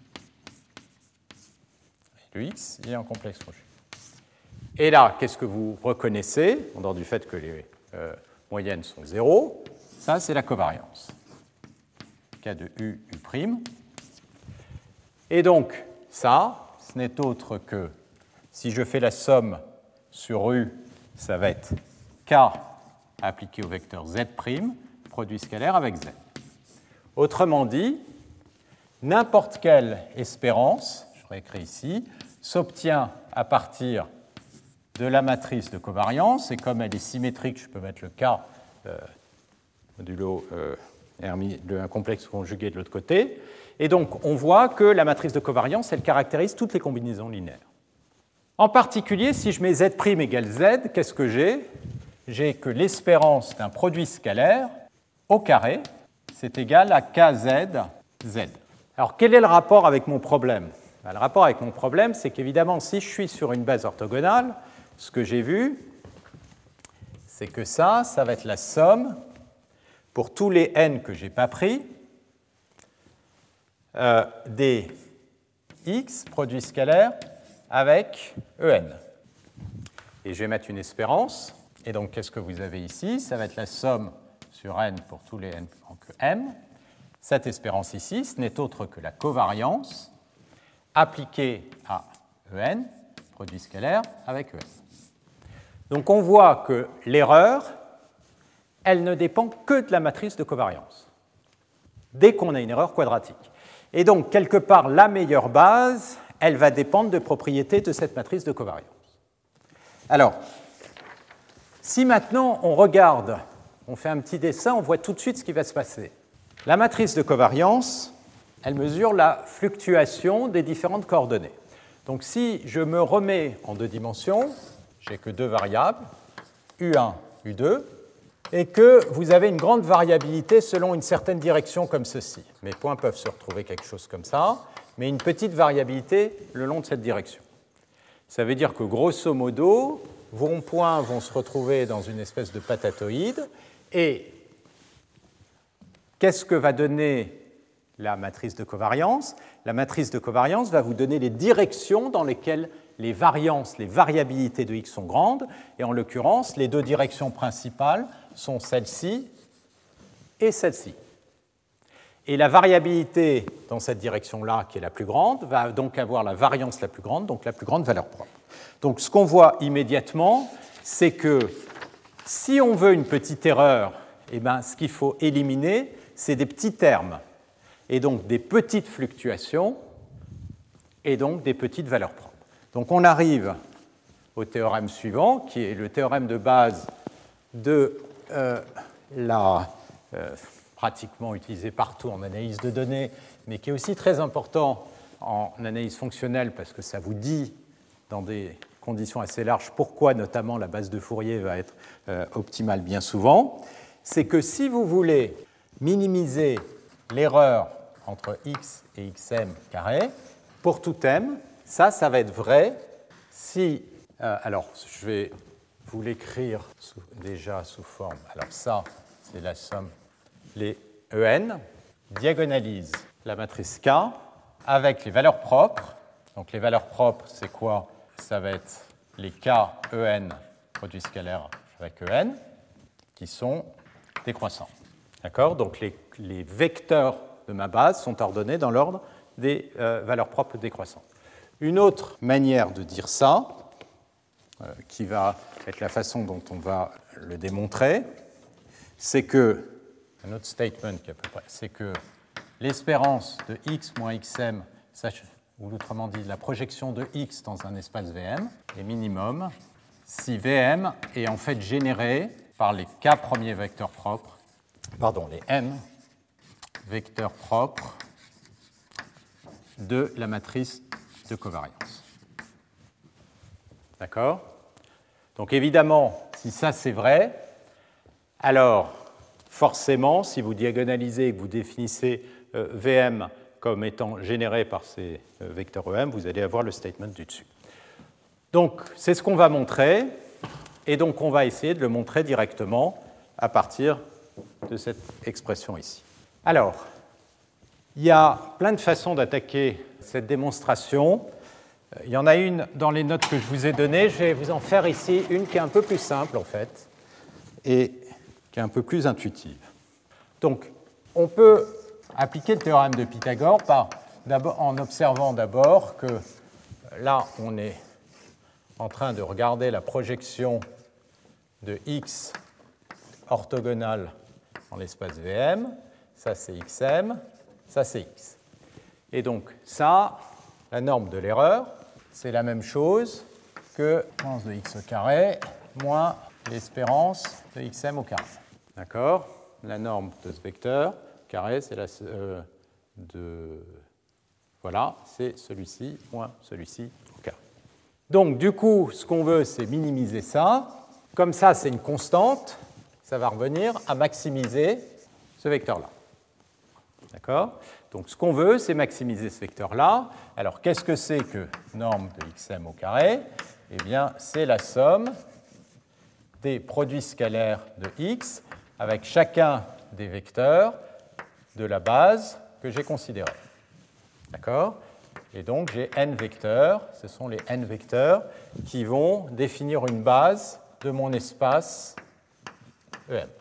Le X, il est en complexe conjugué. Et là, qu'est-ce que vous reconnaissez, en dehors du fait que les euh, moyennes sont zéro? Ça, c'est la covariance. K de U, U'. Et donc, ça, ce n'est autre que, si je fais la somme sur U, ça va être K appliqué au vecteur Z', produit scalaire avec Z. Autrement dit, n'importe quelle espérance, je réécris ici, s'obtient à partir de la matrice de covariance, et comme elle est symétrique, je peux mettre le K euh, modulo euh, Hermite, un complexe conjugué de l'autre côté. Et donc, on voit que la matrice de covariance, elle caractérise toutes les combinaisons linéaires. En particulier, si je mets Z' égale Z, qu'est-ce que j'ai? J'ai que l'espérance d'un produit scalaire au carré, c'est égal à K Z Z. Alors, quel est le rapport avec mon problème? Le rapport avec mon problème, c'est qu'évidemment, si je suis sur une base orthogonale, ce que j'ai vu, c'est que ça, ça va être la somme pour tous les n que je n'ai pas pris, euh, des x produits scalaires avec E n. Et je vais mettre une espérance. Et donc, qu'est-ce que vous avez ici? Ça va être la somme sur n pour tous les n en que m. Cette espérance ici, ce n'est autre que la covariance appliquée à E n, produit scalaire, avec E n. Donc, on voit que l'erreur, elle ne dépend que de la matrice de covariance, dès qu'on a une erreur quadratique. Et donc, quelque part, la meilleure base, elle va dépendre de propriétés de cette matrice de covariance. Alors, si maintenant on regarde, on fait un petit dessin, on voit tout de suite ce qui va se passer. La matrice de covariance, elle mesure la fluctuation des différentes coordonnées. Donc, si je me remets en deux dimensions, j'ai que deux variables, U un, U deux, et que vous avez une grande variabilité selon une certaine direction comme ceci. Mes points peuvent se retrouver quelque chose comme ça, mais une petite variabilité le long de cette direction. Ça veut dire que grosso modo, vos points vont se retrouver dans une espèce de patatoïde, et qu'est-ce que va donner la matrice de covariance? La matrice de covariance va vous donner les directions dans lesquelles les variances, les variabilités de x sont grandes, et en l'occurrence, les deux directions principales sont celle-ci et celle-ci. Et la variabilité dans cette direction-là, qui est la plus grande, va donc avoir la variance la plus grande, donc la plus grande valeur propre. Donc ce qu'on voit immédiatement, c'est que si on veut une petite erreur, eh bien, ce qu'il faut éliminer, c'est des petits termes, et donc des petites fluctuations, et donc des petites valeurs propres. Donc on arrive au théorème suivant, qui est le théorème de base de euh, la, euh, pratiquement utilisé partout en analyse de données, mais qui est aussi très important en analyse fonctionnelle, parce que ça vous dit, dans des conditions assez larges, pourquoi notamment la base de Fourier va être euh, optimale bien souvent. C'est que si vous voulez minimiser l'erreur entre x et xm carré, pour tout m, ça, ça va être vrai si... Euh, alors, je vais vous l'écrire sous, déjà sous forme. Alors ça, c'est la somme. Les E n diagonalisent la matrice K avec les valeurs propres. Donc les valeurs propres, c'est quoi? Ça va être les K E n produits scalaires avec E n qui sont décroissants. D'accord? Donc les, les vecteurs de ma base sont ordonnés dans l'ordre des euh, valeurs propres décroissantes. Une autre manière de dire ça, euh, qui va être la façon dont on va le démontrer, c'est que, un autre statement qui est à peu près, c'est que l'espérance de x moins xm, ou autrement dit la projection de x dans un espace V M, est minimum si V M est en fait généré par les k premiers vecteurs propres, pardon, les m vecteurs propres de la matrice de covariance. D'accord? Donc évidemment, si ça c'est vrai, Alors, forcément, si vous diagonalisez et que vous définissez euh, V M comme étant généré par ces euh, vecteurs E M, vous allez avoir le statement du dessus. Donc, c'est ce qu'on va montrer, et donc on va essayer de le montrer directement à partir de cette expression ici. Alors, il y a plein de façons d'attaquer cette démonstration. Il y en a une dans les notes que je vous ai données. Je vais vous en faire ici une qui est un peu plus simple, en fait, et qui est un peu plus intuitive. Donc, on peut appliquer le théorème de Pythagore par, en observant d'abord que là, on est en train de regarder la projection de X orthogonale dans l'espace V M. Ça, c'est X M. Ça, c'est X. Et donc, ça, la norme de l'erreur, c'est la même chose que l'espérance de X au carré moins l'espérance de X M au carré. D'accord? La norme de ce vecteur carré, c'est la euh, de... Voilà, c'est celui-ci moins celui-ci au carré. Donc, du coup, ce qu'on veut, c'est minimiser ça. Comme ça, c'est une constante, ça va revenir à maximiser ce vecteur-là. D'accord? Donc, ce qu'on veut, c'est maximiser ce vecteur-là. Alors, qu'est-ce que c'est que norme de xm au carré? Eh bien, c'est la somme des produits scalaires de x avec chacun des vecteurs de la base que j'ai considérée. D'accord? Et donc, j'ai n vecteurs. Ce sont les n vecteurs qui vont définir une base de mon espace E M.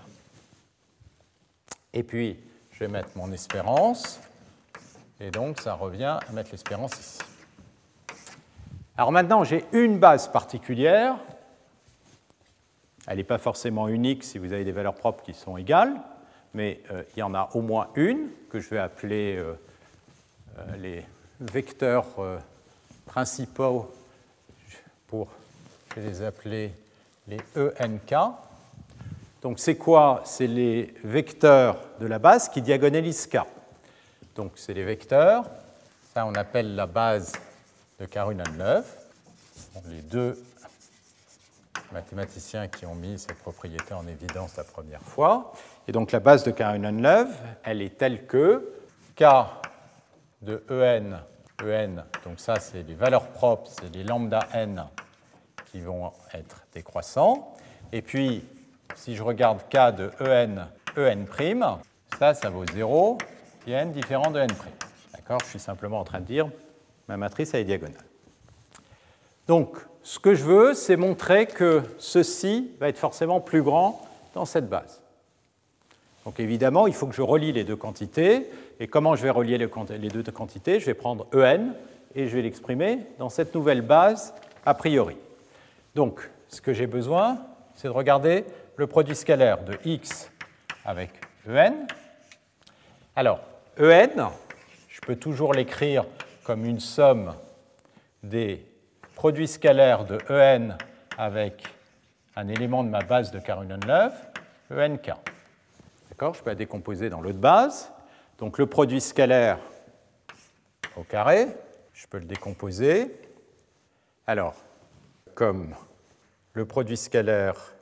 Et puis, je vais mettre mon espérance. Et donc, ça revient à mettre l'espérance ici. Alors maintenant, j'ai une base particulière. Elle n'est pas forcément unique si vous avez des valeurs propres qui sont égales, mais euh, il y en a au moins une que je vais appeler euh, euh, les vecteurs euh, principaux pour, je vais les appeler les E N K. Donc c'est quoi? C'est les vecteurs de la base qui diagonalisent K. Donc c'est les vecteurs, ça on appelle la base de Karunen-Love. Les deux mathématiciens qui ont mis cette propriété en évidence la première fois. Et donc la base de Karunen-Love, elle est telle que K de En, En, donc ça c'est les valeurs propres, c'est les lambda n qui vont être décroissants. Et puis, si je regarde K de En, En', ça, ça vaut zéro, et n différent de n'. D'accord? Je suis simplement en train de dire ma matrice elle est diagonale. Donc, ce que je veux, c'est montrer que ceci va être forcément plus grand dans cette base. Donc évidemment, il faut que je relie les deux quantités. Et comment je vais relier les deux quantités? Je vais prendre En et je vais l'exprimer dans cette nouvelle base a priori. Donc, ce que j'ai besoin, c'est de regarder le produit scalaire de x avec En. Alors, En, je peux toujours l'écrire comme une somme des produits scalaires de En avec un élément de ma base de Karunen-Love, Enk. D'accord? Je peux la décomposer dans l'autre base. Donc le produit scalaire au carré, je peux le décomposer. Alors, comme le produit scalaire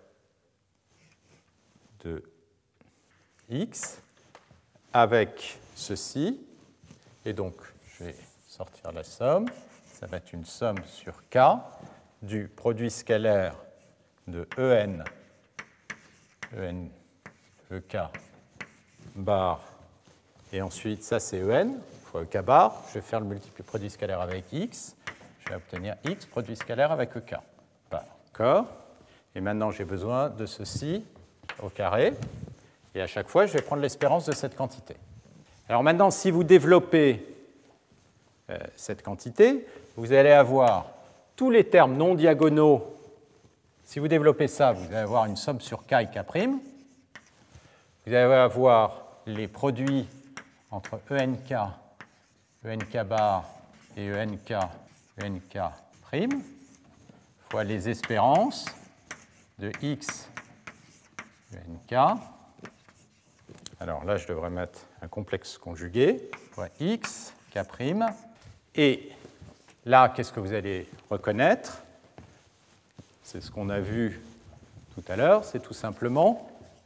de x avec ceci, et donc je vais sortir la somme, ça va être une somme sur K du produit scalaire de En, En, Ek bar, et ensuite ça c'est En fois Ek bar, je vais faire le multiple produit scalaire avec x, je vais obtenir x produit scalaire avec Ek. D'accord. Et maintenant j'ai besoin de ceci au carré, et à chaque fois je vais prendre l'espérance de cette quantité. Alors maintenant, si vous développez euh, cette quantité, vous allez avoir tous les termes non diagonaux. Si vous développez ça, vous allez avoir une somme sur K et K'. Vous allez avoir les produits entre Enk, Enk bar et Enk, Enk' fois les espérances de x Enk. Alors là, je devrais mettre un complexe conjugué, fois x, K'. Et là, qu'est-ce que vous allez reconnaître? C'est ce qu'on a vu tout à l'heure, c'est tout simplement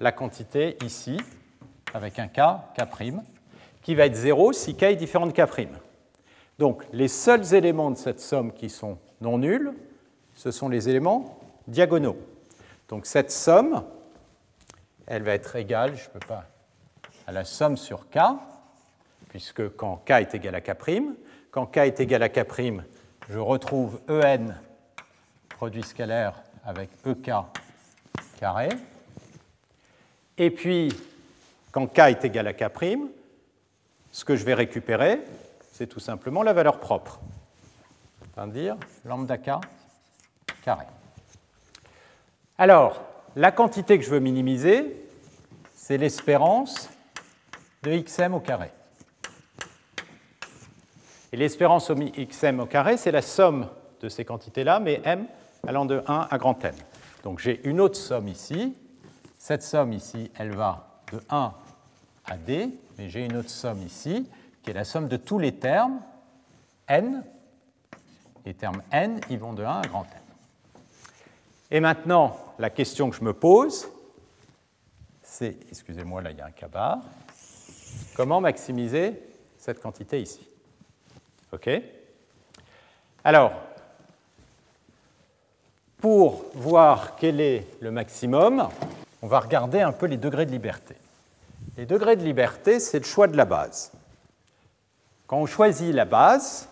la quantité ici, avec un k, k', qui va être zéro si k est différent de k'. Donc les seuls éléments de cette somme qui sont non nuls, ce sont les éléments diagonaux. Donc cette somme, elle va être égale, je ne peux pas, à la somme sur k, puisque quand k est égal à k', quand k est égal à k', je retrouve En, produit scalaire, avec Ek carré. Et puis, quand k est égal à k', ce que je vais récupérer, c'est tout simplement la valeur propre, c'est-à-dire lambda k carré. Alors, la quantité que je veux minimiser, c'est l'espérance de xm au carré. Et l'espérance au xm au carré, c'est la somme de ces quantités-là, mais m allant de un à grand M. Donc j'ai une autre somme ici. Cette somme ici, elle va de un à d, mais j'ai une autre somme ici, qui est la somme de tous les termes, n. Les termes n, ils vont de un à grand M. Et maintenant, la question que je me pose, c'est, excusez-moi, là il y a un k-bar, comment maximiser cette quantité ici? OK? Alors, pour voir quel est le maximum, on va regarder un peu les degrés de liberté. Les degrés de liberté, c'est le choix de la base. Quand on choisit la base,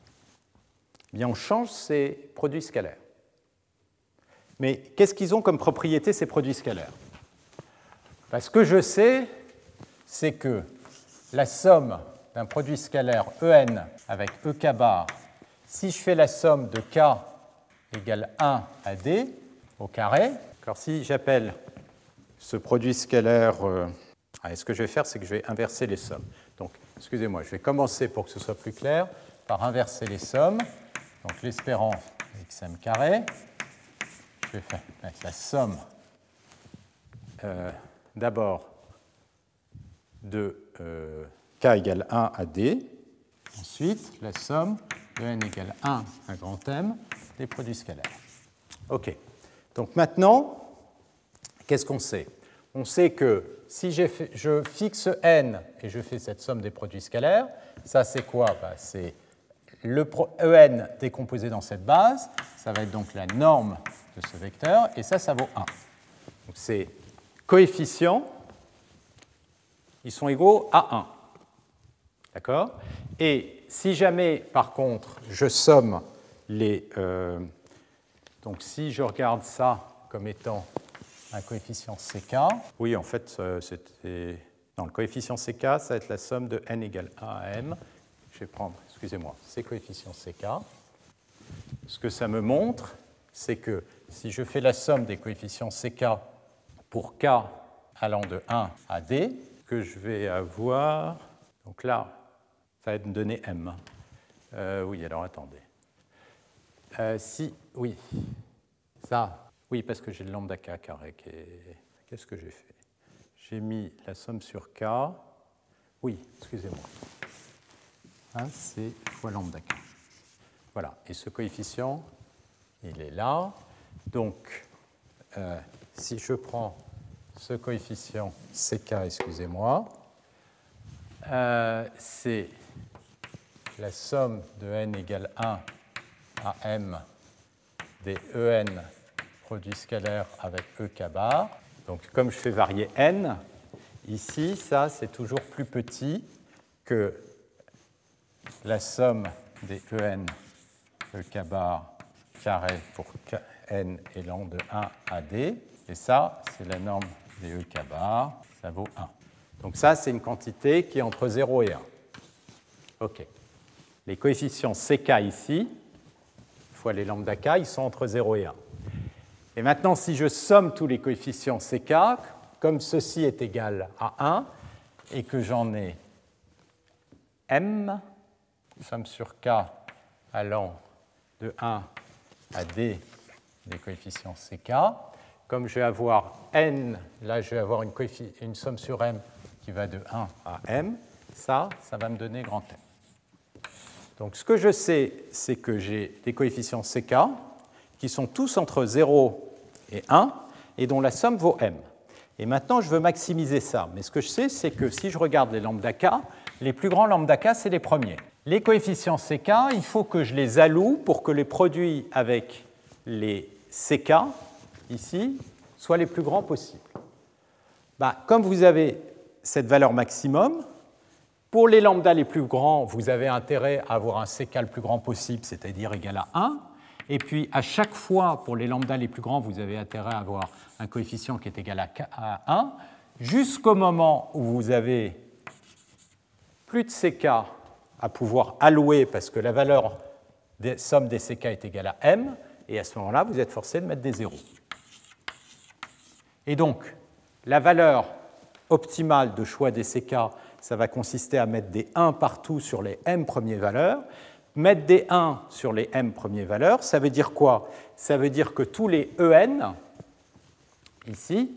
eh bien on change ses produits scalaires. Mais qu'est-ce qu'ils ont comme propriété, ces produits scalaires? Ben, ce que je sais, c'est que la somme d'un produit scalaire En avec Ek bar, si je fais la somme de k égale un à d au carré, alors si j'appelle ce produit scalaire, euh, allez, ce que je vais faire, c'est que je vais inverser les sommes. Donc, excusez-moi, je vais commencer pour que ce soit plus clair par inverser les sommes. Donc, l'espérance xm carré, je vais faire avec la somme euh, d'abord de euh, k égale un à d, ensuite la somme de n égale un à grand M des produits scalaires. OK. Donc maintenant, qu'est-ce qu'on sait? On sait que si fait, je fixe n et je fais cette somme des produits scalaires, ça c'est quoi? Bah, c'est le En décomposé dans cette base, ça va être donc la norme de ce vecteur, et ça, ça vaut un. Donc ces coefficients, ils sont égaux à un. D'accord? Et si jamais, par contre, je somme les... Euh, donc si je regarde ça comme étant un coefficient C K, oui, en fait, c'était... Non, le coefficient C K, ça va être la somme de n égale un à m. Je vais prendre, excusez-moi, ces coefficients C K. Ce que ça me montre, c'est que si je fais la somme des coefficients C K pour k allant de un à d, que je vais avoir... Donc là, ça va me donner m. Euh, oui, alors attendez. Euh, si, oui, ça, oui, parce que j'ai le lambda k carré. Qui est... Qu'est-ce que j'ai fait? J'ai mis la somme sur k. Oui, excusez-moi. Hein, c'est fois lambda k. Voilà, et ce coefficient, il est là. Donc, euh, si je prends ce coefficient ck, excusez-moi, euh, c'est la somme de n égale un à m des En produits scalaires avec Ek bar. Donc, comme je fais varier n, ici, ça, c'est toujours plus petit que la somme des En Ek bar carré pour n allant de un à d. Et ça, c'est la norme des Ek bar, ça vaut un. Donc ça, c'est une quantité qui est entre zéro et un. OK. Les coefficients Ck ici, fois les lambda k, ils sont entre zéro et un. Et maintenant, si je somme tous les coefficients Ck, comme ceci est égal à un, et que j'en ai m, somme sur k allant de un à d des coefficients Ck, comme je vais avoir n, là je vais avoir une, une somme sur m qui va de un à m, ça, ça va me donner grand M. Donc ce que je sais, c'est que j'ai des coefficients Ck qui sont tous entre zéro et un et dont la somme vaut m. Et maintenant, je veux maximiser ça. Mais ce que je sais, c'est que si je regarde les lambda k, les plus grands lambda k, c'est les premiers. Les coefficients C K, il faut que je les alloue pour que les produits avec les C K, ici, soient les plus grands possibles. Bah, comme vous avez cette valeur maximum, pour les lambda les plus grands, vous avez intérêt à avoir un C K le plus grand possible, c'est-à-dire égal à un. Et puis, à chaque fois, pour les lambda les plus grands, vous avez intérêt à avoir un coefficient qui est égal à un, jusqu'au moment où vous avez plus de C K à pouvoir allouer, parce que la valeur des somme des C K est égale à M, et à ce moment-là, vous êtes forcé de mettre des zéros. Et donc, la valeur optimale de choix des C K, ça va consister à mettre des un partout sur les M premières valeurs. Mettre des un sur les M premières valeurs, ça veut dire quoi? Ça veut dire que tous les E N, ici,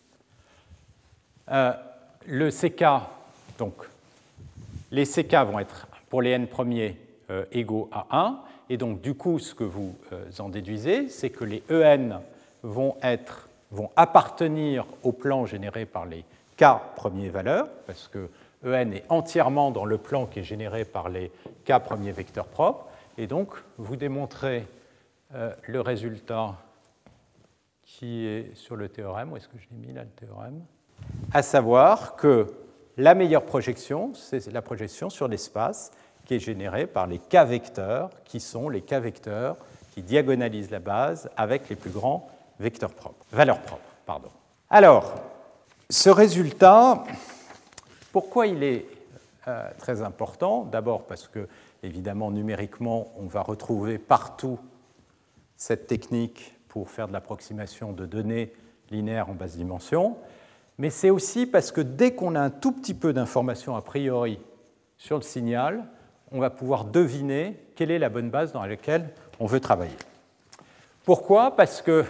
euh, le C K, donc les C K vont être pour les N premiers euh, égaux à un, et donc du coup, ce que vous euh, en déduisez, c'est que les E N vont, être, vont appartenir au plan généré par les K premières valeurs, parce que E N est entièrement dans le plan qui est généré par les K premiers vecteurs propres, et donc vous démontrez euh, le résultat qui est sur le théorème. Où est-ce que je l'ai mis là, le théorème? À savoir que la meilleure projection, c'est la projection sur l'espace qui est générée par les K vecteurs, qui sont les K vecteurs qui diagonalisent la base avec les plus grands vecteurs propres, valeurs propres. Pardon. Alors, ce résultat, pourquoi il est euh, très important? D'abord parce que, évidemment, numériquement, on va retrouver partout cette technique pour faire de l'approximation de données linéaires en basse dimension, mais c'est aussi parce que dès qu'on a un tout petit peu d'informations a priori sur le signal, on va pouvoir deviner quelle est la bonne base dans laquelle on veut travailler. Pourquoi? Parce que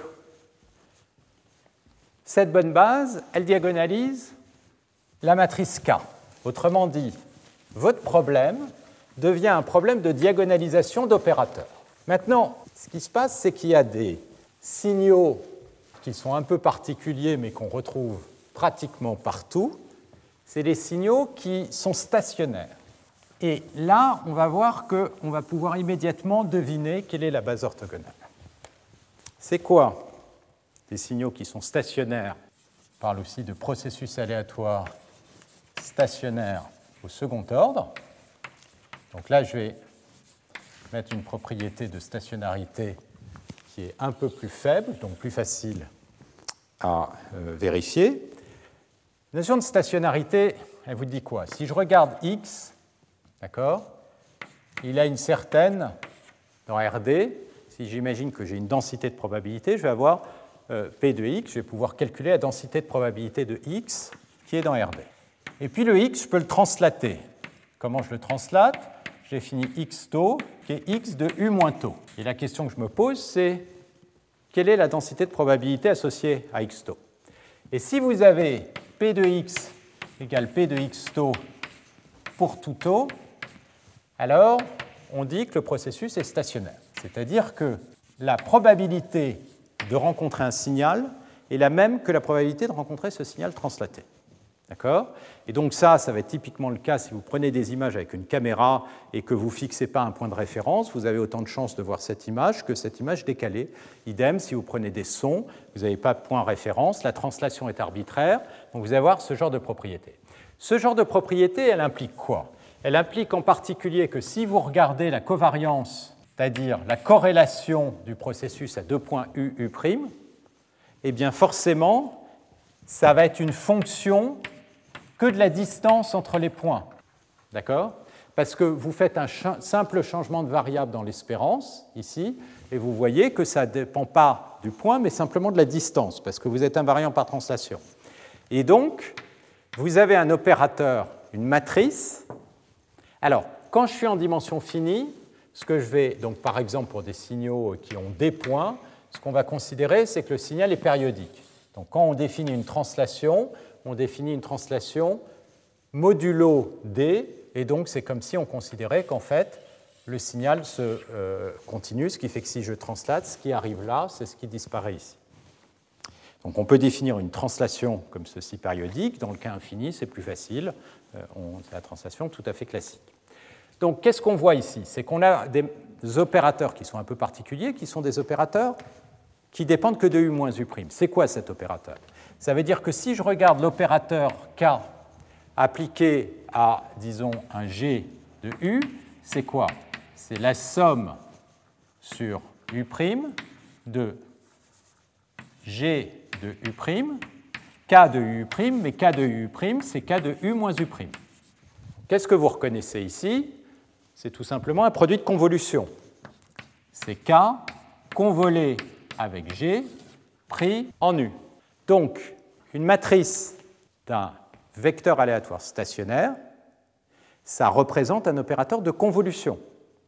cette bonne base, elle diagonalise la matrice K. Autrement dit, votre problème devient un problème de diagonalisation d'opérateurs. Maintenant, ce qui se passe, c'est qu'il y a des signaux qui sont un peu particuliers, mais qu'on retrouve pratiquement partout. C'est des signaux qui sont stationnaires. Et là, on va voir qu'on va pouvoir immédiatement deviner quelle est la base orthogonale. C'est quoi des signaux qui sont stationnaires? On parle aussi de processus aléatoires stationnaires au second ordre. Donc là, je vais mettre une propriété de stationnarité qui est un peu plus faible, donc plus facile à euh, vérifier. La notion de stationnarité, elle vous dit quoi? Si je regarde X, d'accord, il a une certaine, dans R D, si j'imagine que j'ai une densité de probabilité, je vais avoir euh, P de X, je vais pouvoir calculer la densité de probabilité de X qui est dans R D. Et puis le X, je peux le translater. Comment je le translate? J'ai fini X tau, qui est X de U moins tau. Et la question que je me pose, c'est quelle est la densité de probabilité associée à X tau? Et si vous avez P de X égale P de X tau pour tout tau, alors on dit que le processus est stationnaire. C'est-à-dire que la probabilité de rencontrer un signal est la même que la probabilité de rencontrer ce signal translaté. D'accord? Et donc ça, ça va être typiquement le cas si vous prenez des images avec une caméra et que vous ne fixez pas un point de référence, vous avez autant de chances de voir cette image que cette image décalée. Idem, si vous prenez des sons, vous n'avez pas de point de référence, la translation est arbitraire, donc vous allez avoir ce genre de propriété. Ce genre de propriété, elle implique quoi? Elle implique en particulier que si vous regardez la covariance, c'est-à-dire la corrélation du processus à deux points U, U', eh bien forcément, ça va être une fonction que de la distance entre les points. D'accord? Parce que vous faites un ch- simple changement de variable dans l'espérance, ici, et vous voyez que ça ne dépend pas du point, mais simplement de la distance, parce que vous êtes invariant par translation. Et donc, vous avez un opérateur, une matrice. Alors, quand je suis en dimension finie, ce que je vais, donc par exemple pour des signaux qui ont des points, ce qu'on va considérer, c'est que le signal est périodique. Donc quand on définit une translation, on définit une translation modulo D, et donc c'est comme si on considérait qu'en fait, le signal se euh, continue, ce qui fait que si je translate, ce qui arrive là, c'est ce qui disparaît ici. Donc on peut définir une translation comme ceci périodique. Dans le cas infini, c'est plus facile. C'est la translation tout à fait classique. Donc qu'est-ce qu'on voit ici? C'est qu'on a des opérateurs qui sont un peu particuliers, qui sont des opérateurs qui dépendent que de U moins U'. C'est quoi cet opérateur? Ça veut dire que si je regarde l'opérateur K appliqué à, disons, un G de U, c'est quoi? C'est la somme sur U' de G de U', K de U', mais K de U', c'est K de U moins U'. Qu'est-ce que vous reconnaissez ici? C'est tout simplement un produit de convolution. C'est K convolé avec G pris en U. Donc, une matrice d'un vecteur aléatoire stationnaire, ça représente un opérateur de convolution.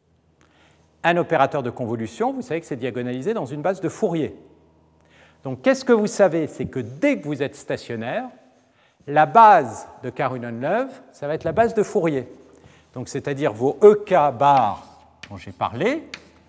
Un opérateur de convolution, vous savez que c'est diagonalisé dans une base de Fourier. Donc, qu'est-ce que vous savez? C'est que dès que vous êtes stationnaire, la base de Karhunen-Love, ça va être la base de Fourier. Donc, c'est-à-dire vos E K bar dont j'ai parlé,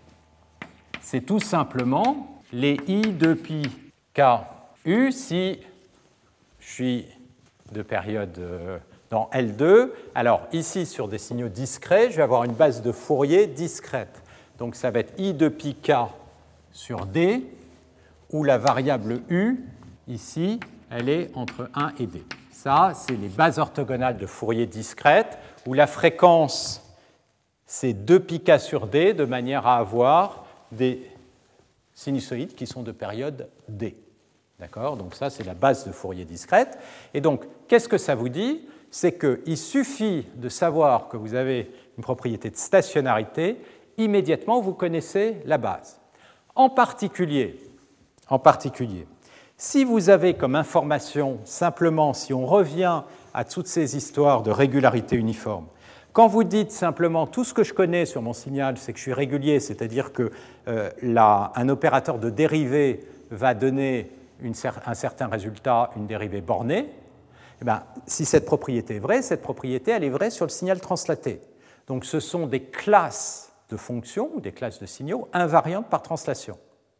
c'est tout simplement les I de pi K U si je suis de période dans L deux. Alors, ici, sur des signaux discrets, je vais avoir une base de Fourier discrète. Donc, ça va être I de pi K sur D, où la variable U, ici, elle est entre un et D. Ça, c'est les bases orthogonales de Fourier discrètes, où la fréquence, c'est deux pi K sur D, de manière à avoir des sinusoïdes qui sont de période D. D'accord? Donc ça, c'est la base de Fourier discrète. Et donc, qu'est-ce que ça vous dit? C'est qu'il suffit de savoir que vous avez une propriété de stationnarité, immédiatement, vous connaissez la base. En particulier, En particulier, si vous avez comme information, simplement, si on revient à toutes ces histoires de régularité uniforme, quand vous dites simplement tout ce que je connais sur mon signal, c'est que je suis régulier, c'est-à-dire qu'un euh, opérateur de dérivée va donner une, un certain résultat, une dérivée bornée, eh bien, si cette propriété est vraie, cette propriété elle est vraie sur le signal translaté. Donc ce sont des classes de fonctions ou des classes de signaux invariantes par translation.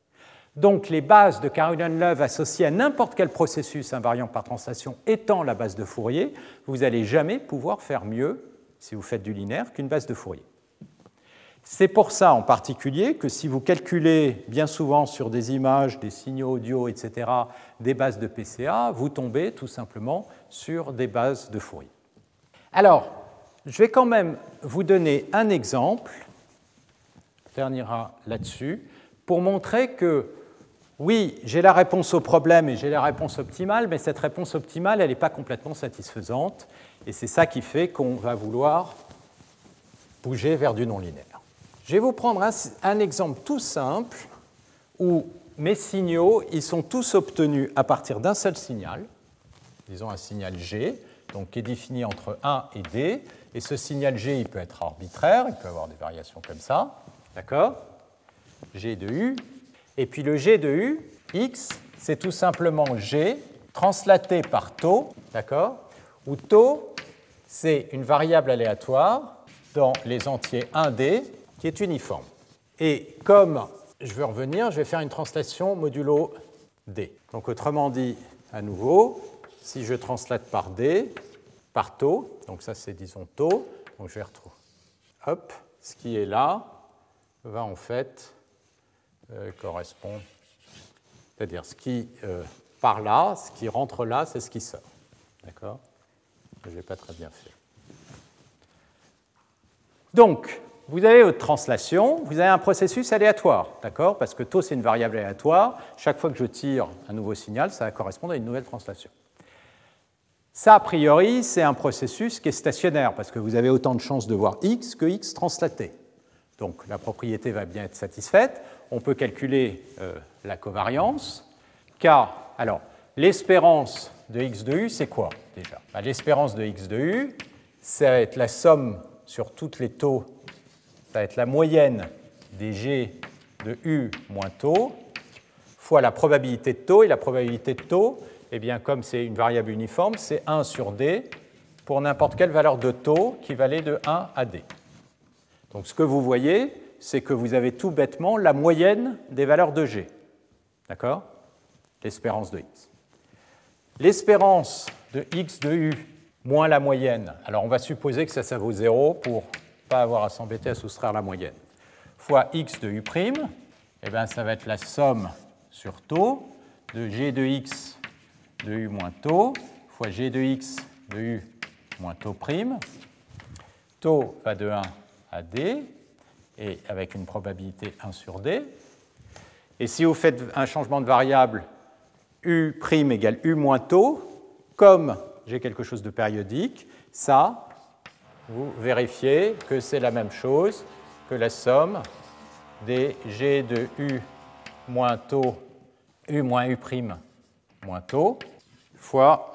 Donc, les bases de Karhunen-Love associées à n'importe quel processus invariant par translation étant la base de Fourier, vous n'allez jamais pouvoir faire mieux, si vous faites du linéaire, qu'une base de Fourier. C'est pour ça, en particulier, que si vous calculez bien souvent sur des images, des signaux audio, et cetera, des bases de P C A, vous tombez tout simplement sur des bases de Fourier. Alors, je vais quand même vous donner un exemple, on terminera là-dessus, pour montrer que oui, j'ai la réponse au problème et j'ai la réponse optimale, mais cette réponse optimale, elle n'est pas complètement satisfaisante. Et c'est ça qui fait qu'on va vouloir bouger vers du non-linéaire. Je vais vous prendre un, un exemple tout simple où mes signaux ils sont tous obtenus à partir d'un seul signal, disons un signal G, donc qui est défini entre un et D. Et ce signal G, il peut être arbitraire, il peut avoir des variations comme ça, d'accord? G de U. Et puis le G de U, X, c'est tout simplement G translaté par tau, d'accord? Où tau, c'est une variable aléatoire dans les entiers un D qui est uniforme. Et comme je veux revenir, je vais faire une translation modulo D. Donc autrement dit, à nouveau, si je translate par D, par tau, donc ça c'est disons tau, donc je vais retrouver, hop, ce qui est là va en fait Euh, correspond, c'est-à-dire ce qui euh, part là, ce qui rentre là, c'est ce qui sort. D'accord? Je n'ai pas très bien fait. Donc, vous avez votre translation, vous avez un processus aléatoire, d'accord? Parce que tau, c'est une variable aléatoire. Chaque fois que je tire un nouveau signal, ça va correspondre à une nouvelle translation. Ça, a priori, c'est un processus qui est stationnaire, parce que vous avez autant de chances de voir X que X translaté. Donc la propriété va bien être satisfaite. On peut calculer euh, la covariance. Car, alors, l'espérance de X de U, c'est quoi déjà? Ben, l'espérance de X de U, ça va être la somme sur toutes les taux, ça va être la moyenne des G de U moins taux, fois la probabilité de taux. Et la probabilité de taux, eh bien, comme c'est une variable uniforme, c'est un sur D pour n'importe quelle valeur de taux qui va aller de un à D. Donc ce que vous voyez, c'est que vous avez tout bêtement la moyenne des valeurs de G. D'accord? l'espérance de x. L'espérance de x de u moins la moyenne, alors on va supposer que ça, ça vaut zéro pour ne pas avoir à s'embêter à soustraire la moyenne, fois x de u', eh bien, ça va être la somme sur taux de g de x de u moins taux fois g de x de u moins taux prime. Taux va de un à d, et avec une probabilité un sur d. Et si vous faites un changement de variable u' égale u moins taux, comme j'ai quelque chose de périodique, ça, vous vérifiez que c'est la même chose que la somme des g de u moins taux, u moins u' moins taux, fois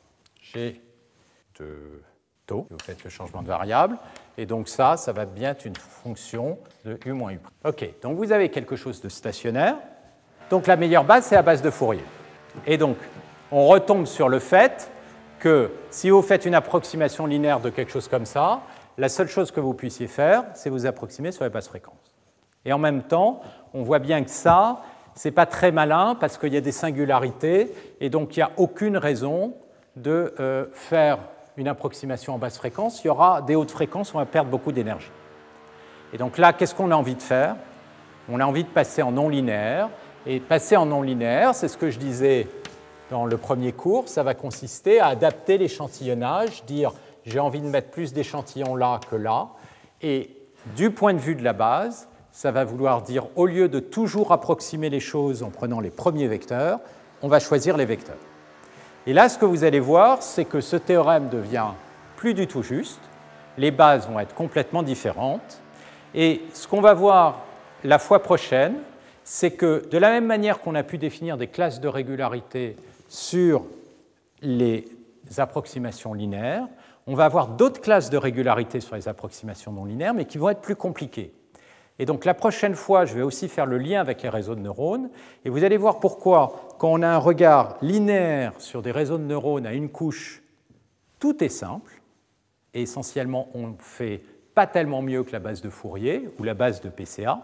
g de taux. Vous faites le changement de variable. Et donc ça, ça va bien être une fonction de u moins u'. OK, donc vous avez quelque chose de stationnaire. Donc la meilleure base, c'est la base de Fourier. Et donc, on retombe sur le fait que si vous faites une approximation linéaire de quelque chose comme ça, la seule chose que vous puissiez faire, c'est vous approximer sur les basses fréquences. Et en même temps, on voit bien que ça, ce n'est pas très malin parce qu'il y a des singularités et donc il n'y a aucune raison de euh, faire une approximation en basse fréquence. Il y aura des hautes fréquences où on va perdre beaucoup d'énergie. Et donc là, qu'est-ce qu'on a envie de faire? On a envie de passer en non linéaire. Et passer en non linéaire, c'est ce que je disais dans le premier cours, ça va consister à adapter l'échantillonnage, dire j'ai envie de mettre plus d'échantillons là que là. Et du point de vue de la base, ça va vouloir dire, au lieu de toujours approximer les choses en prenant les premiers vecteurs, on va choisir les vecteurs. Et là, ce que vous allez voir, c'est que ce théorème devient plus du tout juste, les bases vont être complètement différentes, et ce qu'on va voir la fois prochaine, c'est que de la même manière qu'on a pu définir des classes de régularité sur les approximations linéaires, on va avoir d'autres classes de régularité sur les approximations non linéaires, mais qui vont être plus compliquées. Et donc la prochaine fois, je vais aussi faire le lien avec les réseaux de neurones, et vous allez voir pourquoi, quand on a un regard linéaire sur des réseaux de neurones à une couche, tout est simple, et essentiellement on ne fait pas tellement mieux que la base de Fourier ou la base de P C A.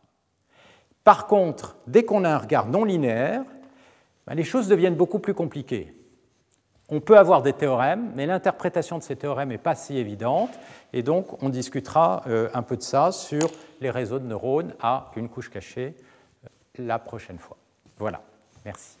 Par contre, dès qu'on a un regard non linéaire, ben les choses deviennent beaucoup plus compliquées. On peut avoir des théorèmes, mais l'interprétation de ces théorèmes n'est pas si évidente, et donc on discutera euh, un peu de ça sur les réseaux de neurones à une couche cachée euh, la prochaine fois. Voilà, merci.